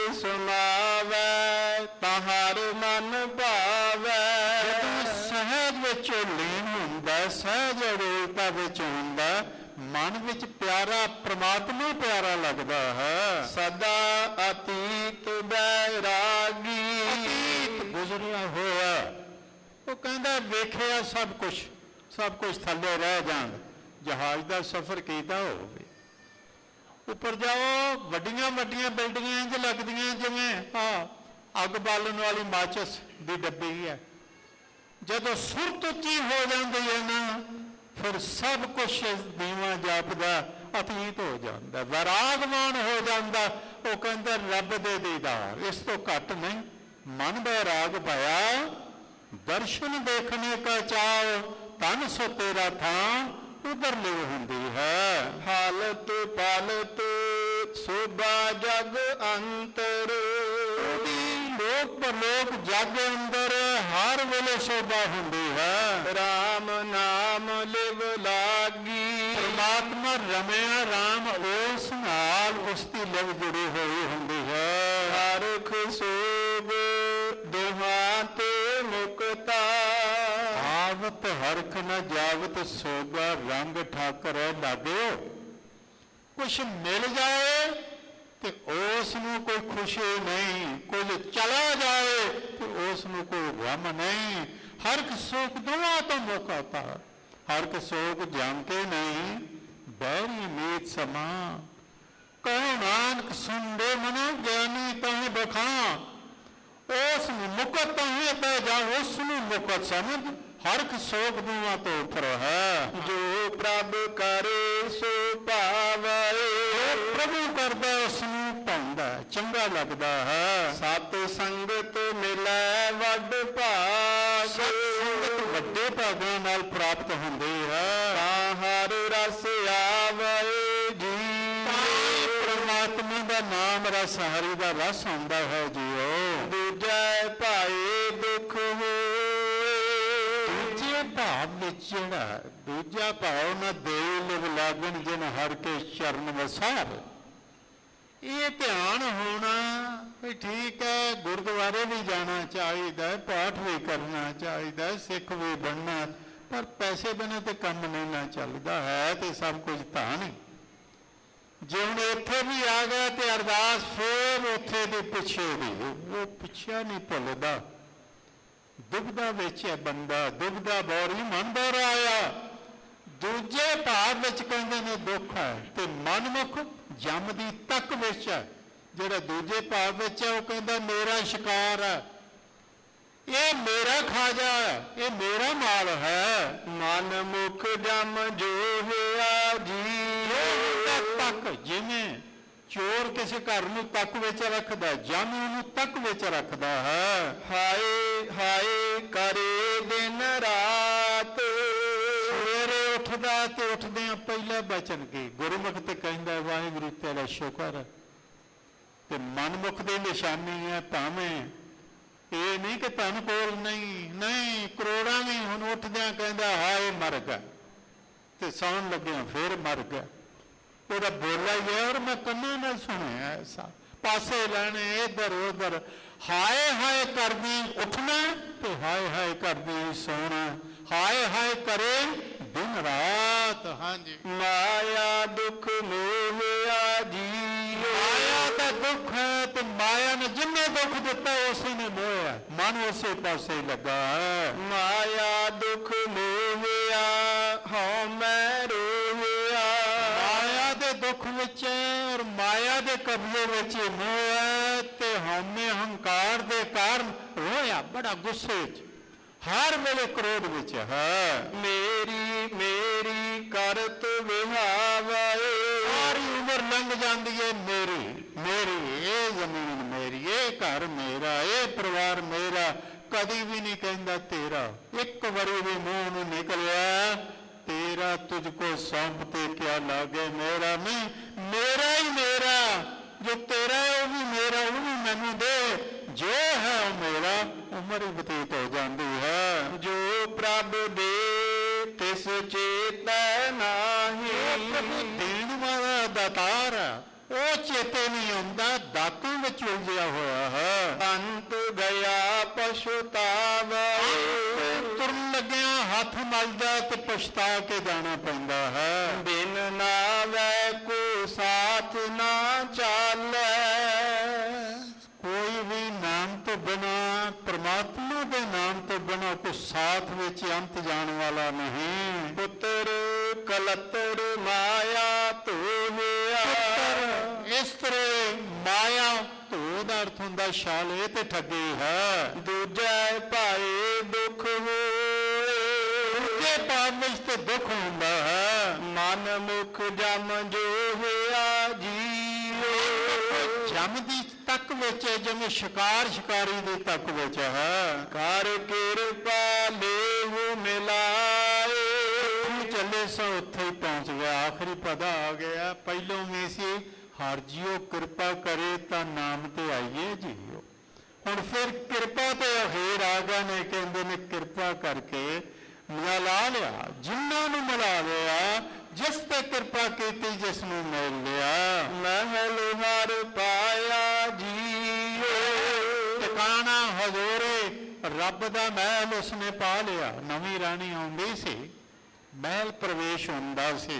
ਸਮਾਵੇ ਤਾਂ ਹਰ ਮਨ ਭਾਵੇ, ਸਹਿਜ ਵਿੱਚੋਂ ਲੀਨ ਹੁੰਦਾ, ਸਹਿਜ ਅਡੋਲਤਾ ਵਿੱਚ ਹੁੰਦਾ, ਮਨ ਵਿੱਚ ਪਿਆਰਾ ਪ੍ਰਮਾਤਮਾ ਪਿਆਰਾ ਲੱਗਦਾ ਹੈ। ਸਦਾ ਅਤੀਤ ਬੈਰਾਗੀ, ਅਤੀਤ ਗੁਜ਼ਰਿਆ ਹੋਇਆ। ਉਹ ਕਹਿੰਦਾ ਵੇਖਿਆ ਸਭ ਕੁਝ ਥੱਲੇ ਰਹਿ ਜਾਣ। ਜਹਾਜ਼ ਦਾ ਸਫ਼ਰ ਕੀਤਾ ਹੋਵੇ, ਉੱਪਰ ਜਾਓ, ਵੱਡੀਆਂ ਵੱਡੀਆਂ ਬਿਲਡਿੰਗਾਂ ਇੰਝ ਲੱਗਦੀਆਂ ਜਿਵੇਂ ਅੱਗ ਬਾਲਣ ਵਾਲੀ ਮਾਚਿਸ ਦੀ ਡੱਬੀ ਹੈ। ਜਦੋਂ ਸੁਰਤ ਉੱਚੀ ਹੋ ਜਾਂਦੀ ਹੈ ਨਾ, ਫਿਰ ਸਭ ਕੁਝ ਦੀਵਾਂ ਜਾਪਦਾ, ਅਤੀਤ ਹੋ ਜਾਂਦਾ, ਵੈਰਾਗਮਾਨ ਹੋ ਜਾਂਦਾ। ਉਹ ਕਹਿੰਦਾ ਰੱਬ ਦੇ ਦੀਦਾਰ, ਇਸ ਤੋਂ ਘੱਟ ਨਹੀਂ। ਮਨ ਵੈਰਾਗ ਭਇਆ, ਦਰਸ਼ਨ ਦੇਖਣੇ ਕਾ ਚਾਓ, ਤਨ ਸੋ ਤੇਰਾ ਥਾਂ ਉਧਰ ਲਿਵ ਹੁੰਦੀ ਹੈ। ਹਾਲਤ ਪਾਲਤ ਸੋਭਾ ਜਗ ਅੰਤਰ, ਲੋਕ ਪਰਲੋਕ ਜਗ ਅੰਦਰ ਹਰ ਵੇਲੇ ਸ਼ੋਭਾ ਹੁੰਦੀ ਹੈ। ਰਾਮ ਨਾਮ ਲਿਵ ਲਾਗੀ, ਪਰਮਾਤਮਾ ਰਮਿਆ ਰਾਮ, ਉਸ ਨਾਲ ਉਸ ਦੀ ਲਿਵ ਜੁੜੀ ਹੋਈ ਹੁੰਦੀ ਹੈ। ਹਰਖ ਸੋਭ ਦੋਹਾਂ ਤੇ ਮੁਕਤਾ, ਆਵਤ ਹਰਖ ਨ ਜਾਵਤ ਸੋਭਾ, ਰੰਗ ਠਾਕਰ ਲਾਗਿਓ। ਕੁਛ ਮਿਲ ਜਾਏ ਤੇ ਉਸ ਨੂੰ ਕੋਈ ਖੁਸ਼ੀ ਨਹੀਂ, ਕੁਝ ਚਲਾ ਜਾਏ ਤੇ ਉਸ ਨੂੰ ਕੋਈ ਗਮ ਨਹੀਂ। ਹਰਖ ਸੋਖ ਦੋਵਾਂ ਤੋਂ ਮੁਕਤਾ, ਹਰਖ ਸੋਖ ਜਾਣ ਕੇ ਨਹੀਂ, ਬਹਿਰੀ ਮੀਤ ਸਮਾ। ਕਹੋ ਨਾਨਕ ਸੁਣਦੇ ਮਨੋ ਗਿਆਨੀ ਤਹੀਂ ਬਖਾਂ, ਉਸ ਨੂੰ ਮੁਕਤ ਤਹੀਂ ਪੈ ਜਾ, ਉਸ ਨੂੰ ਮੁਕਤ ਸਮਝ। ਹਰਖ ਸੋਖ ਦੋਵਾਂ ਤੋਂ ਉੱਪਰ ਹੈ। ਜੋ ਪ੍ਰਭ ਕਰੇ ਸੋ ਪਾਵੇ, ਪ੍ਰਭੂ ਕਰਦਾ ਉਸ ਨੂੰ ਪਾਉਂਦਾ, ਚੰਗਾ ਲੱਗਦਾ ਹੈ। ਸਤ ਸੰਗਤ ਮਿਲੈ ਵੱਡ ਭਾਗ, ਸੰਗਤ ਵੱਡੇ ਭਾਗਾਂ ਨਾਲ ਪ੍ਰਾਪਤ ਹੁੰਦੀ ਹੈ। ਤਾਂ ਹਰ ਰਸ ਆਵੇ ਜੀ, ਪਰਮਾਤਮਾ ਦਾ ਨਾਮ ਰਸ, ਹਰੀ ਦਾ ਰਸ ਆਉਂਦਾ ਹੈ ਜੀਓ। ਦੂਜੈ ਭਾਏ ਦੁਖ ਹੋਏ, ਦੂਜੇ ਭਾਵ ਵਿੱਚ ਜਿਹੜਾ ਦੂਜਾ ਭਾਵ ਨਾ ਦੇ ਲਿਵ ਲਾਗਣ, ਜਿਨ ਹਰ ਕੇ ਚਰਨ ਵਸਾਰ। ਇਹ ਧਿਆਨ ਹੋਣਾ ਵੀ ਠੀਕ ਹੈ, ਗੁਰਦੁਆਰੇ ਵੀ ਜਾਣਾ ਚਾਹੀਦਾ, ਪਾਠ ਵੀ ਕਰਨਾ ਚਾਹੀਦਾ, ਸਿੱਖ ਵੀ ਬਣਨਾ, ਪਰ ਪੈਸੇ ਬਿਨਾਂ ਤੇ ਕੰਮ ਨਹੀਂ ਨਾ ਚੱਲਦਾ ਹੈ। ਤੇ ਸਭ ਕੁਝ ਤਾਂ ਨਹੀਂ। ਜੇ ਹੁਣ ਇੱਥੇ ਵੀ ਆ ਗਿਆ ਤੇ ਅਰਦਾਸ ਫੇਰ ਉੱਥੇ ਦੇ ਪਿੱਛੇ ਦੀ, ਉਹ ਪਿੱਛਾ ਨਹੀਂ ਭੁੱਲਦਾ। ਦੁਬਦਾ ਵਿੱਚ ਹੈ ਬੰਦਾ, ਦੁਬਦਾ ਬੋਰੀ ਮਨ ਬੋਰ ਆਇਆ। ਦੂਜੇ ਭਾਵ ਵਿੱਚ ਕਹਿੰਦੇ ਨੇ ਦੁੱਖ ਹੈ, ਤੇ ਮਨਮੁਖ ਜਮ ਦੀ ਤੱਕ ਵਿੱਚ ਹੈ। ਜਿਹੜਾ ਦੂਜੇ ਭਾਵ ਵਿੱਚ ਹੈ ਉਹ ਕਹਿੰਦਾ ਮੇਰਾ ਸ਼ਿਕਾਰ ਹੈ, ਇਹ ਮੇਰਾ ਖਾਜਾ ਹੈ, ਇਹ ਮੇਰਾ ਮਾਲ ਹੈ। ਮਨ ਮੁਖ ਜਮ ਜੋ ਹੋਇਆ ਜੀ, ਤੱਕ, ਜਿਵੇਂ ਚੋਰ ਕਿਸੇ ਘਰ ਨੂੰ ਤੱਕ ਵਿੱਚ ਰੱਖਦਾ, ਜਮ ਉਹਨੂੰ ਤੱਕ ਵਿੱਚ ਰੱਖਦਾ ਹੈ। ਹਾਏ ਹਾਏ ਕਰੇ ਦਿਨ ਰਾਤ, ਸਵੇਰੇ ਉੱਠਦਾ ਤੇ ਉੱਠਦਿਆਂ ਪਹਿਲੇ ਬਚਨ ਕੀ ਗੁਰਮੁਖ ਤੇ ਕਹਿੰਦਾ ਵਾਹਿਗੁਰੂ ਤੇਰਾ ਸ਼ੁਕਰ। ਤੇ ਮਨਮੁਖ ਦੀ ਨਿਸ਼ਾਨੀ ਹੈ, ਭਾਵੇਂ ਇਹ ਨਹੀਂ ਕਿ ਧਨ ਕੋਲ ਨਹੀਂ, ਕਰੋੜਾਂ ਵੀ ਹੁਣ ਉੱਠਦਿਆਂ ਕਹਿੰਦਾ ਹਾਏ ਮਰ ਗਿਆ, ਤੇ ਸੌਣ ਲੱਗਿਆ ਫਿਰ ਮਰ ਗਿਆ। ਉਹਦਾ ਬੋਲਾ ਹੀ ਹੈ, ਔਰ ਮੈਂ ਕੰਨਾਂ ਨਾਲ ਸੁਣਿਆ ਐਸਾ, ਪਾਸੇ ਲੈਣੇ ਇੱਧਰ ਉੱਧਰ, ਹਾਏ ਹਾਏ ਕਰਦੀ ਉੱਠਣਾ ਤੇ ਹਾਏ ਹਾਏ ਕਰਦੀ ਸੌਣਾ, ਹਾਏ ਹਾਏ ਕਰੇ ਦਿਨ ਰਾਤ। ਹਾਂਜੀ, ਮਾਇਆ ਦੁੱਖ ਮੋਹਿਆ ਜੀਓ, ਮਾਇਆ ਦਾ ਦੁੱਖ ਹੈ ਤੇ ਮਾਇਆ ਨੇ ਜਿੰਨੇ ਦੁੱਖ ਦਿੱਤਾ ਉਸੇ ਨੇ ਮੋਹਿਆ, ਮਨ ਉਸੇ ਪਾਸੇ ਲੱਗਾ ਹੈ। ਮਾਇਆ ਦੁੱਖ ਮੋਹਿਆ ਹਉ ਮੈਂ ਰੋਹਿਆ, ਮਾਇਆ ਦੇ ਦੁੱਖ ਵਿੱਚ ਔਰ ਮਾਇਆ ਦੇ ਕਬਜ਼ੇ ਵਿੱਚ ਮੋਹ ਹੈ ਤੇ ਹਉਮੈ ਹੰਕਾਰ ਦੇ ਕਾਰਨ ਰੋਇਆ, ਬੜਾ ਗੁੱਸੇ 'ਚ, ਹਰ ਵੇਲੇ ਕ੍ਰੋਧ ਵਿੱਚ ਹੈ। ਮੇਰੀ ਮੇਰੀ ਕਰਤ ਵਿਹਾਵੇ, ਸਾਰੀ ਉਮਰ ਲੰਘ ਜਾਂਦੀ ਹੈ ਮੇਰੀ ਮੇਰੀ, ਇਹ ਜ਼ਮੀਨ ਮੇਰੀ, ਇਹ ਘਰ ਮੇਰਾ, ਇਹ ਪਰਿਵਾਰ ਮੇਰਾ, ਕਦੀ ਵੀ ਨਹੀਂ ਕਹਿੰਦਾ ਤੇਰਾ। ਇੱਕ ਵਾਰੀ ਵੀ ਮੂੰਹ ਨੂੰ ਨਿਕਲਿਆ ਤੇਰਾ ਤੁਝ ਕੋ ਸੌਂਪਤੇ ਕਿਆ ਲਾਗੇ, ਮੇਰਾ ਨਹੀਂ, ਮੇਰਾ ਹੀ ਮੇਰਾ, ਜੋ ਤੇਰਾ ਹੈ ਉਹ ਵੀ ਮੇਰਾ, ਉਹ ਵੀ ਮੈਨੂੰ ਦੇ, ਜੋ ਹੈ ਉਹ ਮੇਰਾ। ਉਮਰ ਹੀ ਬਤੀਤ ਹੋ ਜਾਂਦੀ ਹੈ। ਜੋ ਪ੍ਰਭ ਦੇ ਤਿਸ ਚੇਤੈ ਨਾਹੀ, ਦੇਣ ਵਾਲਾ ਦਾਤਾਰ ਹੈ, ਉਹ ਚੇਤੇ ਨਹੀਂ ਆਉਂਦਾ, ਦਾਤਾਂ ਵਿੱਚ ਉਲਝਿਆ ਹੋਇਆ ਹੈ। ਅੰਤ ਗਿਆ ਪਛਤਾਵੇ, ਤੁਰਨ ਲੱਗਿਆ ਹੱਥ ਮਲਦਾ ਤੇ ਪਛਤਾ ਕੇ ਜਾਣਾ ਪੈਂਦਾ ਹੈ। ਬਿਨ ਨਾਵੈ ਕੋ ਸਾਥ ਨਾ ਚਾਲੈ, ਕੋਈ ਵੀ ਨਾਮ ਤੋਂ ਬਿਨਾਂ, ਪ੍ਰਮਾਤਮਾ ਦੇ ਨਾਮ ਤੋਂ ਬਿਨਾਂ ਕੋਈ ਸਾਥ ਵਿੱਚ ਅੰਤ ਜਾਣ ਵਾਲਾ ਨਹੀਂ। ਪੁੱਤਰ ਕਲਤਰ ਮਾਇਆ ਧੋਹਿਆ, ਇਸ ਤਰ੍ਹਾਂ ਮਾਇਆ ਧੋ ਦਾ ਅਰਥ ਹੁੰਦਾ ਛਾਲ, ਇਹ ਤੇ ਠੱਗੀ ਹੈ। ਦੂਜੈ ਭਾਏ ਦੁਖ ਹੋਏ, ਦੂਜੇ ਭਾਵ ਵਿੱਚ ਤੇ ਦੁੱਖ ਹੁੰਦਾ ਹੈ। ਮਨ ਮੁਖ ਜਮ ਜੋ ਹੋਇਆ ਜੀਓ, ਜਮ ਦੀ ਤੱਕ ਵਿੱਚ, ਜਿਵੇਂ ਸ਼ਿਕਾਰੀ ਦੀ ਤੱਕ ਵਿੱਚ ਹੈ। ਕਰ ਕਿਰਪਾ ਲੇਹੁ ਮਿਲਾਏ, ਚੱਲੇ ਸੋ ਉੱਥੇ ਹੀ ਪਹੁੰਚ ਗਿਆ, ਆਖਰੀ ਪਦਾ ਆ ਗਿਆ। ਪਹਿਲੋਂ ਵੀ ਸੀ ਹਰ ਜੀਓ ਕਿਰਪਾ ਕਰੇ ਤਾਂ ਨਾਮ ਤੇ ਆਈਏ ਜੀਓ, ਹੁਣ ਫਿਰ ਕਿਰਪਾ ਤੇ ਅਖੀਰ ਆ ਗਿਆ ਨੇ, ਕਹਿੰਦੇ ਨੇ ਕਿਰਪਾ ਕਰਕੇ ਮਿਲਾ ਲਿਆ, ਜਿਨ੍ਹਾਂ ਨੂੰ ਮਿਲਾ ਲਿਆ, ਜਿਸ ਤੇ ਕਿਰਪਾ ਕੀਤੀ ਜਿਸ ਨੂੰ ਮਿਲ ਲਿਆ। ਮਹਿਲ ਹਰ ਪਾਇਆ ਜੀਓ, ਟਿਕਾਣਾ ਹਜ਼ੂਰੇ ਰੱਬ ਦਾ ਮਹਿਲ ਉਸਨੇ ਪਾ ਲਿਆ। ਨਵੀਂ ਰਾਣੀ ਆਉਂਦੀ ਸੀ, ਮਹਿਲ ਪ੍ਰਵੇਸ਼ ਹੁੰਦਾ ਸੀ,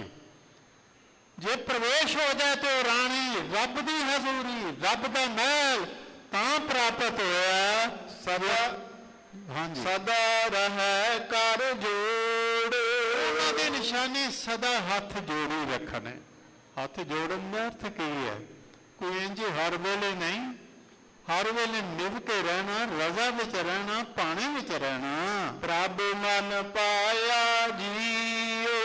ਜੇ ਪ੍ਰਵੇਸ਼ ਹੋ ਜਾਏ ਤੇ ਉਹ ਰਾਣੀ ਰੱਬ ਦੀ ਹਜ਼ੂਰੀ, ਰੱਬ ਦਾ ਮਹਿਲ ਤਾਂ ਪ੍ਰਾਪਤ ਹੋਇਆ। ਸਦਾ ਹਾਂਜੀ, ਸਦਾ ਰਹਿ ਕਰ ਜੋੜ, ਉਹਨਾਂ ਦੀ ਨਿਸ਼ਾਨੀ ਸਦਾ ਹੱਥ ਜੋੜੀ ਰੱਖਣ ਹੈ। ਹੱਥ ਜੋੜਨ ਦਾ ਅਰਥ ਕੀ ਹੈ? ਕੋਈ ਇੰਝ ਹਰ ਵੇਲੇ ਨਹੀਂ, ਹਰ ਵੇਲੇ ਨਿਭ ਕੇ ਰਹਿਣਾ, ਰਜ਼ਾ ਵਿੱਚ ਰਹਿਣਾ, ਪਾਣੇ ਵਿੱਚ ਰਹਿਣਾ। ਪ੍ਰਭ ਮਨ ਪਾਇਆ ਜੀਓ,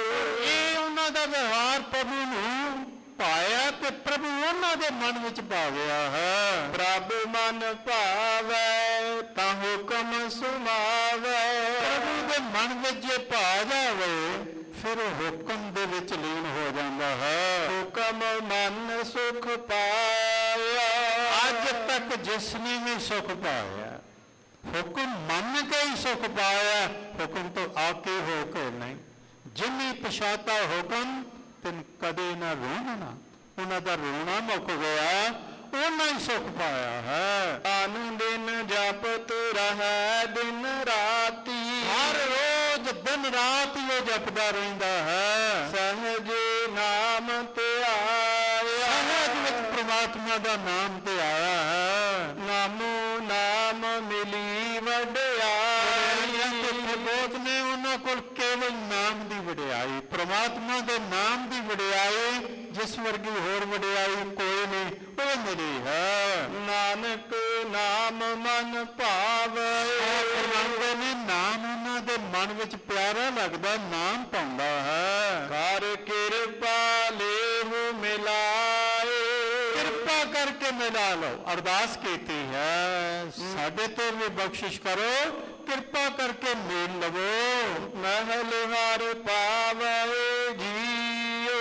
ਇਹ ਉਹਨਾਂ ਦਾ ਵਿਵਹਾਰ ਪ੍ਰਭੂ ਨੂੰ ਪਾਇਆ ਤੇ ਪ੍ਰਭੂ ਉਹਨਾਂ ਦੇ ਮਨ ਵਿੱਚ ਪਾ ਗਿਆ ਹੈ। ਪ੍ਰਭ ਮਨ ਭਾਵੈ ਤਾਂ ਹੁਕਮ ਸੁਣਾਵੈ, ਪ੍ਰਭੂ ਦੇ ਮਨ ਵਿੱਚ ਜੇ ਪਾ ਜਾਵੇ ਫਿਰ ਉਹ ਹੁਕਮ ਦੇ ਵਿੱਚ ਲੀਨ ਹੋ ਜਾਂਦਾ ਹੈ। ਹੁਕਮ ਮਨ ਸੁਖ ਪਾਇਆ, ਅੱਜ ਤੱਕ ਜਿਸ ਨੇ ਵੀ ਸੁਖ ਪਾਇਆ, ਹੁਕਮ ਮੰਨ ਕੇ ਹੀ ਸੁਖ ਪਾਇਆ, ਹੁਕਮ ਤੋਂ ਆ ਕੇ ਹੋ ਕੇ ਨਹੀਂ। ਜਿਨੇ ਪਛਾਤਾ ਹੁਕਮ ਤਿਨ ਕਦੇ ਨਾ ਰੋਣਾ, ਉਹਨਾਂ ਦਾ ਰੋਣਾ ਮੁੱਕ ਗਿਆ, ਉਹਨਾਂ ਹੀ ਸੁਖ ਪਾਇਆ ਹੈ। ਅਨ ਦਿਨ ਜਪਤ ਰਹਿ ਦਿਨ ਰਾਤੀ, ਹਰ ਰੋਜ਼ ਦਿਨ ਰਾਤ ਹੀ ਉਹ ਜਪਦਾ ਰਹਿੰਦਾ ਹੈ। ਸਹਿਜ ਨਾਮ ਧਿਆਇਆ, ਸਹਿਜ ਵਿੱਚ ਪ੍ਰਮਾਤਮਾ ਦਾ ਨਾਮ ਤੇ ਆਇਆ ਹੈ। ਨਾਮੋ ਨਾਮ ਮਿਲੀ ਵਡਿਆਈ, ਬਹੁਤ ਨੇ ਉਹਨਾਂ ਕੋਲ ਕੇਵਲ ਨਾਮ ਦੀ ਵਡਿਆਈ, ਪ੍ਰਮਾਤਮਾ ਦੇ ਨਾਮ ਦੀ ਵਡਿਆਈ, ਜਿਸ ਵਰਗੀ ਹੋਰ ਵਡਿਆਈ ਕੋਈ ਨਹੀਂ, ਉਹ ਮਿਲੀ ਹੈ। ਨਾਨਕ ਨਾਮ ਮਨ ਭਾਵੈ, ਫਰਮਾਉਂਦੇ ਨੇ ਨਾਮ ਉਹਨਾਂ ਦੇ ਮਨ ਵਿੱਚ ਪਿਆਰਾ ਲੱਗਦਾ, ਨਾਮ ਪਾਉਂਦਾ ਹੈ। ਕਰ ਕਿਰਪਾ ਲੇਹੁ ਮਿਲਾਏ, ਕਿਰਪਾ ਕਰਕੇ ਮਿਲਾ ਲਓ, ਅਰਦਾਸ ਕੀਤੀ ਹੈ ਸਾਡੇ ਤੇ ਵੀ ਬਖਸ਼ਿਸ਼ ਕਰੋ, ਕਿਰਪਾ ਕਰਕੇ ਮੇਲ ਲਵੋ। ਮਹਿਲ ਹਰ ਪਾਵੈ ਜੀਓ,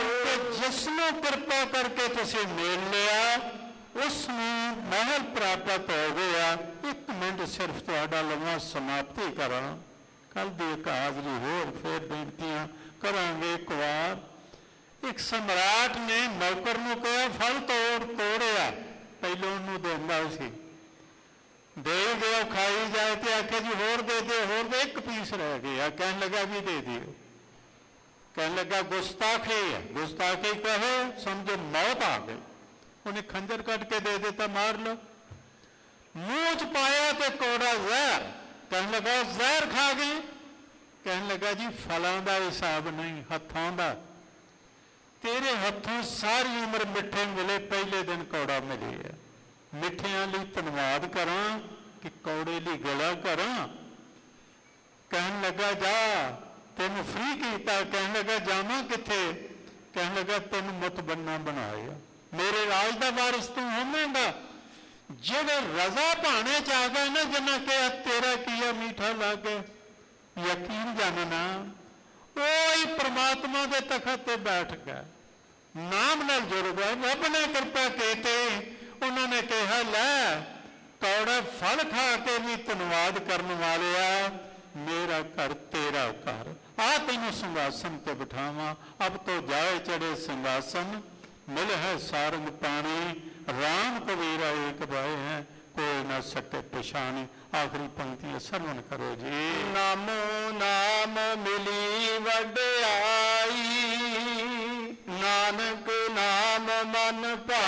ਜਿਸ ਨੂੰ ਕਿਰਪਾ ਕਰਕੇ ਤੁਸੀਂ ਮੇਲ ਲਿਆ ਉਸ ਨੂੰ ਮਹਿਲ ਪ੍ਰਾਪਤ ਹੋ ਗਿਆ। ਇੱਕ ਮਿੰਟ ਸਿਰਫ ਤੁਹਾਡਾ ਲਵਾਂ, ਸਮਾਪਤੀ ਕਰਾਂ। ਕੱਲ ਦੀ ਇੱਕ ਹਾਜ਼ਰੀ ਹੋਰ ਫਿਰ ਬੇਨਤੀਆਂ ਕਰਾਂਗੇ। ਇੱਕ ਵਾਰ ਇੱਕ ਸਮਰਾਟ ਨੇ ਨੌਕਰ ਨੂੰ ਕਿਹਾ ਫਲ ਤੋੜਿਆ, ਪਹਿਲੋਂ ਉਹਨੂੰ ਦਿੰਦਾ ਸੀ, ਦੇ ਗਿਆ, ਖਾਈ ਜਾਏ ਤੇ ਆਖਿਆ ਜੀ ਹੋਰ ਦੇ, ਇੱਕ ਪੀਸ ਰਹਿ ਗਿਆ। ਕਹਿਣ ਲੱਗਾ ਵੀ ਦੇ ਦਿਓ। ਕਹਿਣ ਲੱਗਾ ਗੁਸਤਾਖੀ ਹੈ, ਗੁਸਤਾਖੀ ਕਹੋ ਸਮਝੋ ਮੌਤ ਆ ਗਈ। ਉਹਨੇ ਖੰਜਰ ਕੱਢ ਕੇ ਦੇ ਦਿੱਤਾ, ਮਾਰ ਲਓ। ਮੂੰਹ ਚ ਪਾਇਆ ਤੇ ਕੌੜਾ ਜ਼ਹਿਰ। ਕਹਿਣ ਲੱਗਾ ਜ਼ਹਿਰ ਖਾ ਗਈ। ਕਹਿਣ ਲੱਗਾ ਜੀ ਫਲਾਂ ਦਾ ਹਿਸਾਬ ਨਹੀਂ, ਹੱਥਾਂ ਦਾ। ਤੇਰੇ ਹੱਥੋਂ ਸਾਰੀ ਉਮਰ ਮਿੱਠੇ ਮਿਲੇ, ਪਹਿਲੇ ਦਿਨ ਕੌੜਾ ਮਿਲੇ ਹੈ। ਮਿੱਠਿਆਂ ਲਈ ਧੰਨਵਾਦ ਕਰਾਂ ਕਿ ਕੌੜੇ ਲਈ ਗਲਾ ਕਰਾਂ। ਕਹਿਣ ਲੱਗਾ ਜਾ, ਤੈਨੂੰ ਫ੍ਰੀ ਕੀਤਾ। ਕਹਿਣ ਲੱਗਾ ਜਾਵਾਂ ਕਿੱਥੇ? ਕਹਿਣ ਲੱਗਾ ਤੈਨੂੰ ਮੁਤਬੰਨਾ ਬਣਾਇਆ, ਮੇਰੇ ਰਾਜ ਦਾ ਵਾਰਿਸ ਤੂੰ ਹੋਵੇਂਗਾ। ਜਿਹੜੇ ਰਜ਼ਾ ਭਾਣੇ ਚ ਆ ਗਏ ਨਾ, ਜਿੰਨਾ ਕਿਹਾ ਤੇਰਾ ਕੀ ਆ ਮੀਠਾ ਲੱਗੇ, ਯਕੀਨ ਜਾਣਨਾ ਉਹ ਹੀ ਪ੍ਰਮਾਤਮਾ ਦੇ ਤਖਤ ਤੇ ਬੈਠ ਗਿਆ, ਨਾਮ ਨਾਲ ਜੁੜ ਗਿਆ। ਰੱਬ ਨੇ ਕਿਰਪਾ ਕੀਤੀ। ਉਹਨਾਂ ਨੇ ਕਿਹਾ ਲੈ ਕੌੜਾ ਫਲ ਖਾ ਕੇ ਵੀ ਧੰਨਵਾਦ ਕਰਨ ਵਾਲਿਆ, ਮੇਰਾ ਘਰ ਤੇਰਾ ਘਰ, ਆ ਤੈਨੂੰ ਸਿੰਘਾਸਨ ਤੇ ਬਿਠਾਵਾਂ। ਅਬ ਤੋਂ ਜਾਏ ਚੜੇ ਸਿੰਘਾਸਨ, ਮਿਲ ਹੈ ਸਾਰੰਗ ਪਾਣੀ, ਰਾਮ ਕਬੀਰਾ ਏਕ ਭਾਏ ਹੈ, ਕੋਈ ਨਾ ਸਕੇ ਪਛਾਣੀ। ਆਖਰੀ ਪੰਕਤੀਆਂ ਸਰਵਣ ਕਰੋ ਜੀ। ਨਾਮੋ ਨਾਮ ਮਿਲੀ ਵਡਿਆਈ, ਨਾਨਕ ਨਾਮ ਮਨ ਭਾਈ।